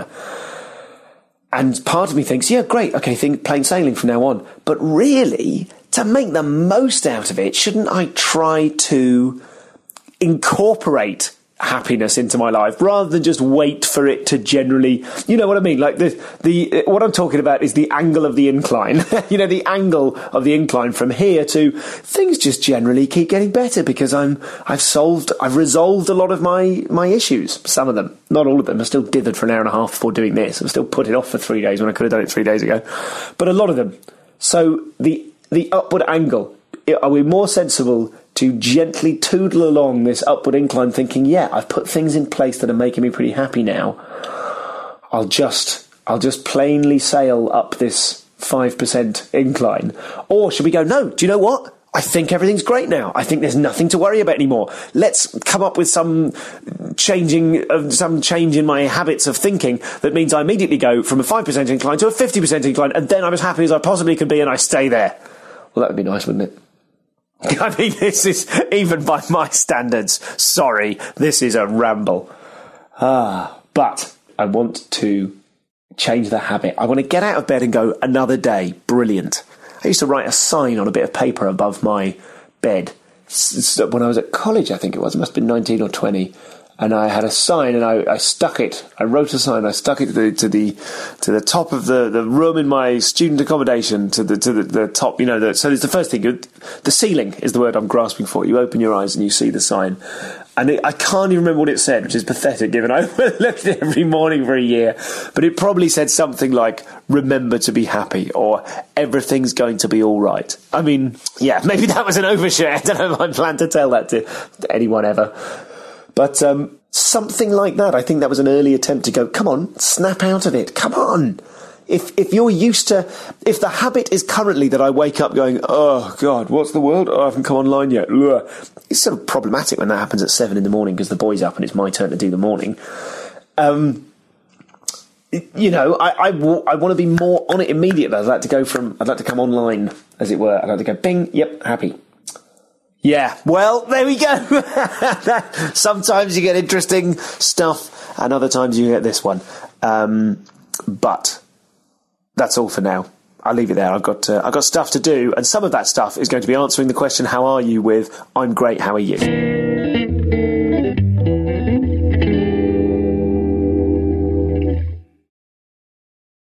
A: And part of me thinks, yeah, great. Okay, plain sailing from now on. But really, to make the most out of it, shouldn't I try to incorporate happiness into my life rather than just wait for it to generally, you know what I mean? Like what I'm talking about is the angle of the incline, the angle of the incline from here to things just generally keep getting better because I've resolved a lot of my issues. Some of them, not all of them. I still dithered for an hour and a half before doing this. I'm still put it off for 3 days when I could have done it 3 days ago, but a lot of them. So the upward angle, are we more sensible to gently toodle along this upward incline thinking, yeah, I've put things in place that are making me pretty happy now. I'll just plainly sail up this 5% incline. Or should we go, no, do you know what? I think everything's great now. I think there's nothing to worry about anymore. Let's come up with some change in my habits of thinking that means I immediately go from a 5% incline to a 50% incline, and then I'm as happy as I possibly could be and I stay there. Well, that would be nice, wouldn't it? I mean, this is, even by my standards, sorry, this is a ramble. But I want to change the habit. I want to get out of bed and go, another day, brilliant. I used to write a sign on a bit of paper above my bed when I was at college, I think it was. It must have been 19 or 20. And I had a sign, and I stuck it. I wrote a sign. I stuck it to the top of the room in my student accommodation, to the top. So there's the first thing. The ceiling is the word I'm grasping for. You open your eyes and you see the sign, and I can't even remember what it said, which is pathetic, given I looked at it every morning for a year. But it probably said something like, "Remember to be happy," or "Everything's going to be all right." I mean, yeah, maybe that was an overshare. I don't know if I plan to tell that to anyone ever. But something like that. I think that was an early attempt to go, come on, snap out of it. Come on. If you're used to... If the habit is currently that I wake up going, oh, God, what's the world? Oh, I haven't come online yet. Ugh. It's sort of problematic when that happens at 7 a.m. because the boy's up and it's my turn to do the morning. I want to be more on it immediately. I'd like to come online, as it were. I'd like to go, bing, yep, happy. Yeah, well, there we go. Sometimes you get interesting stuff, and other times you get this one. But that's all for now. I'll leave it there. I've got stuff to do, and some of that stuff is going to be answering the question, how are you, with I'm great, how are you?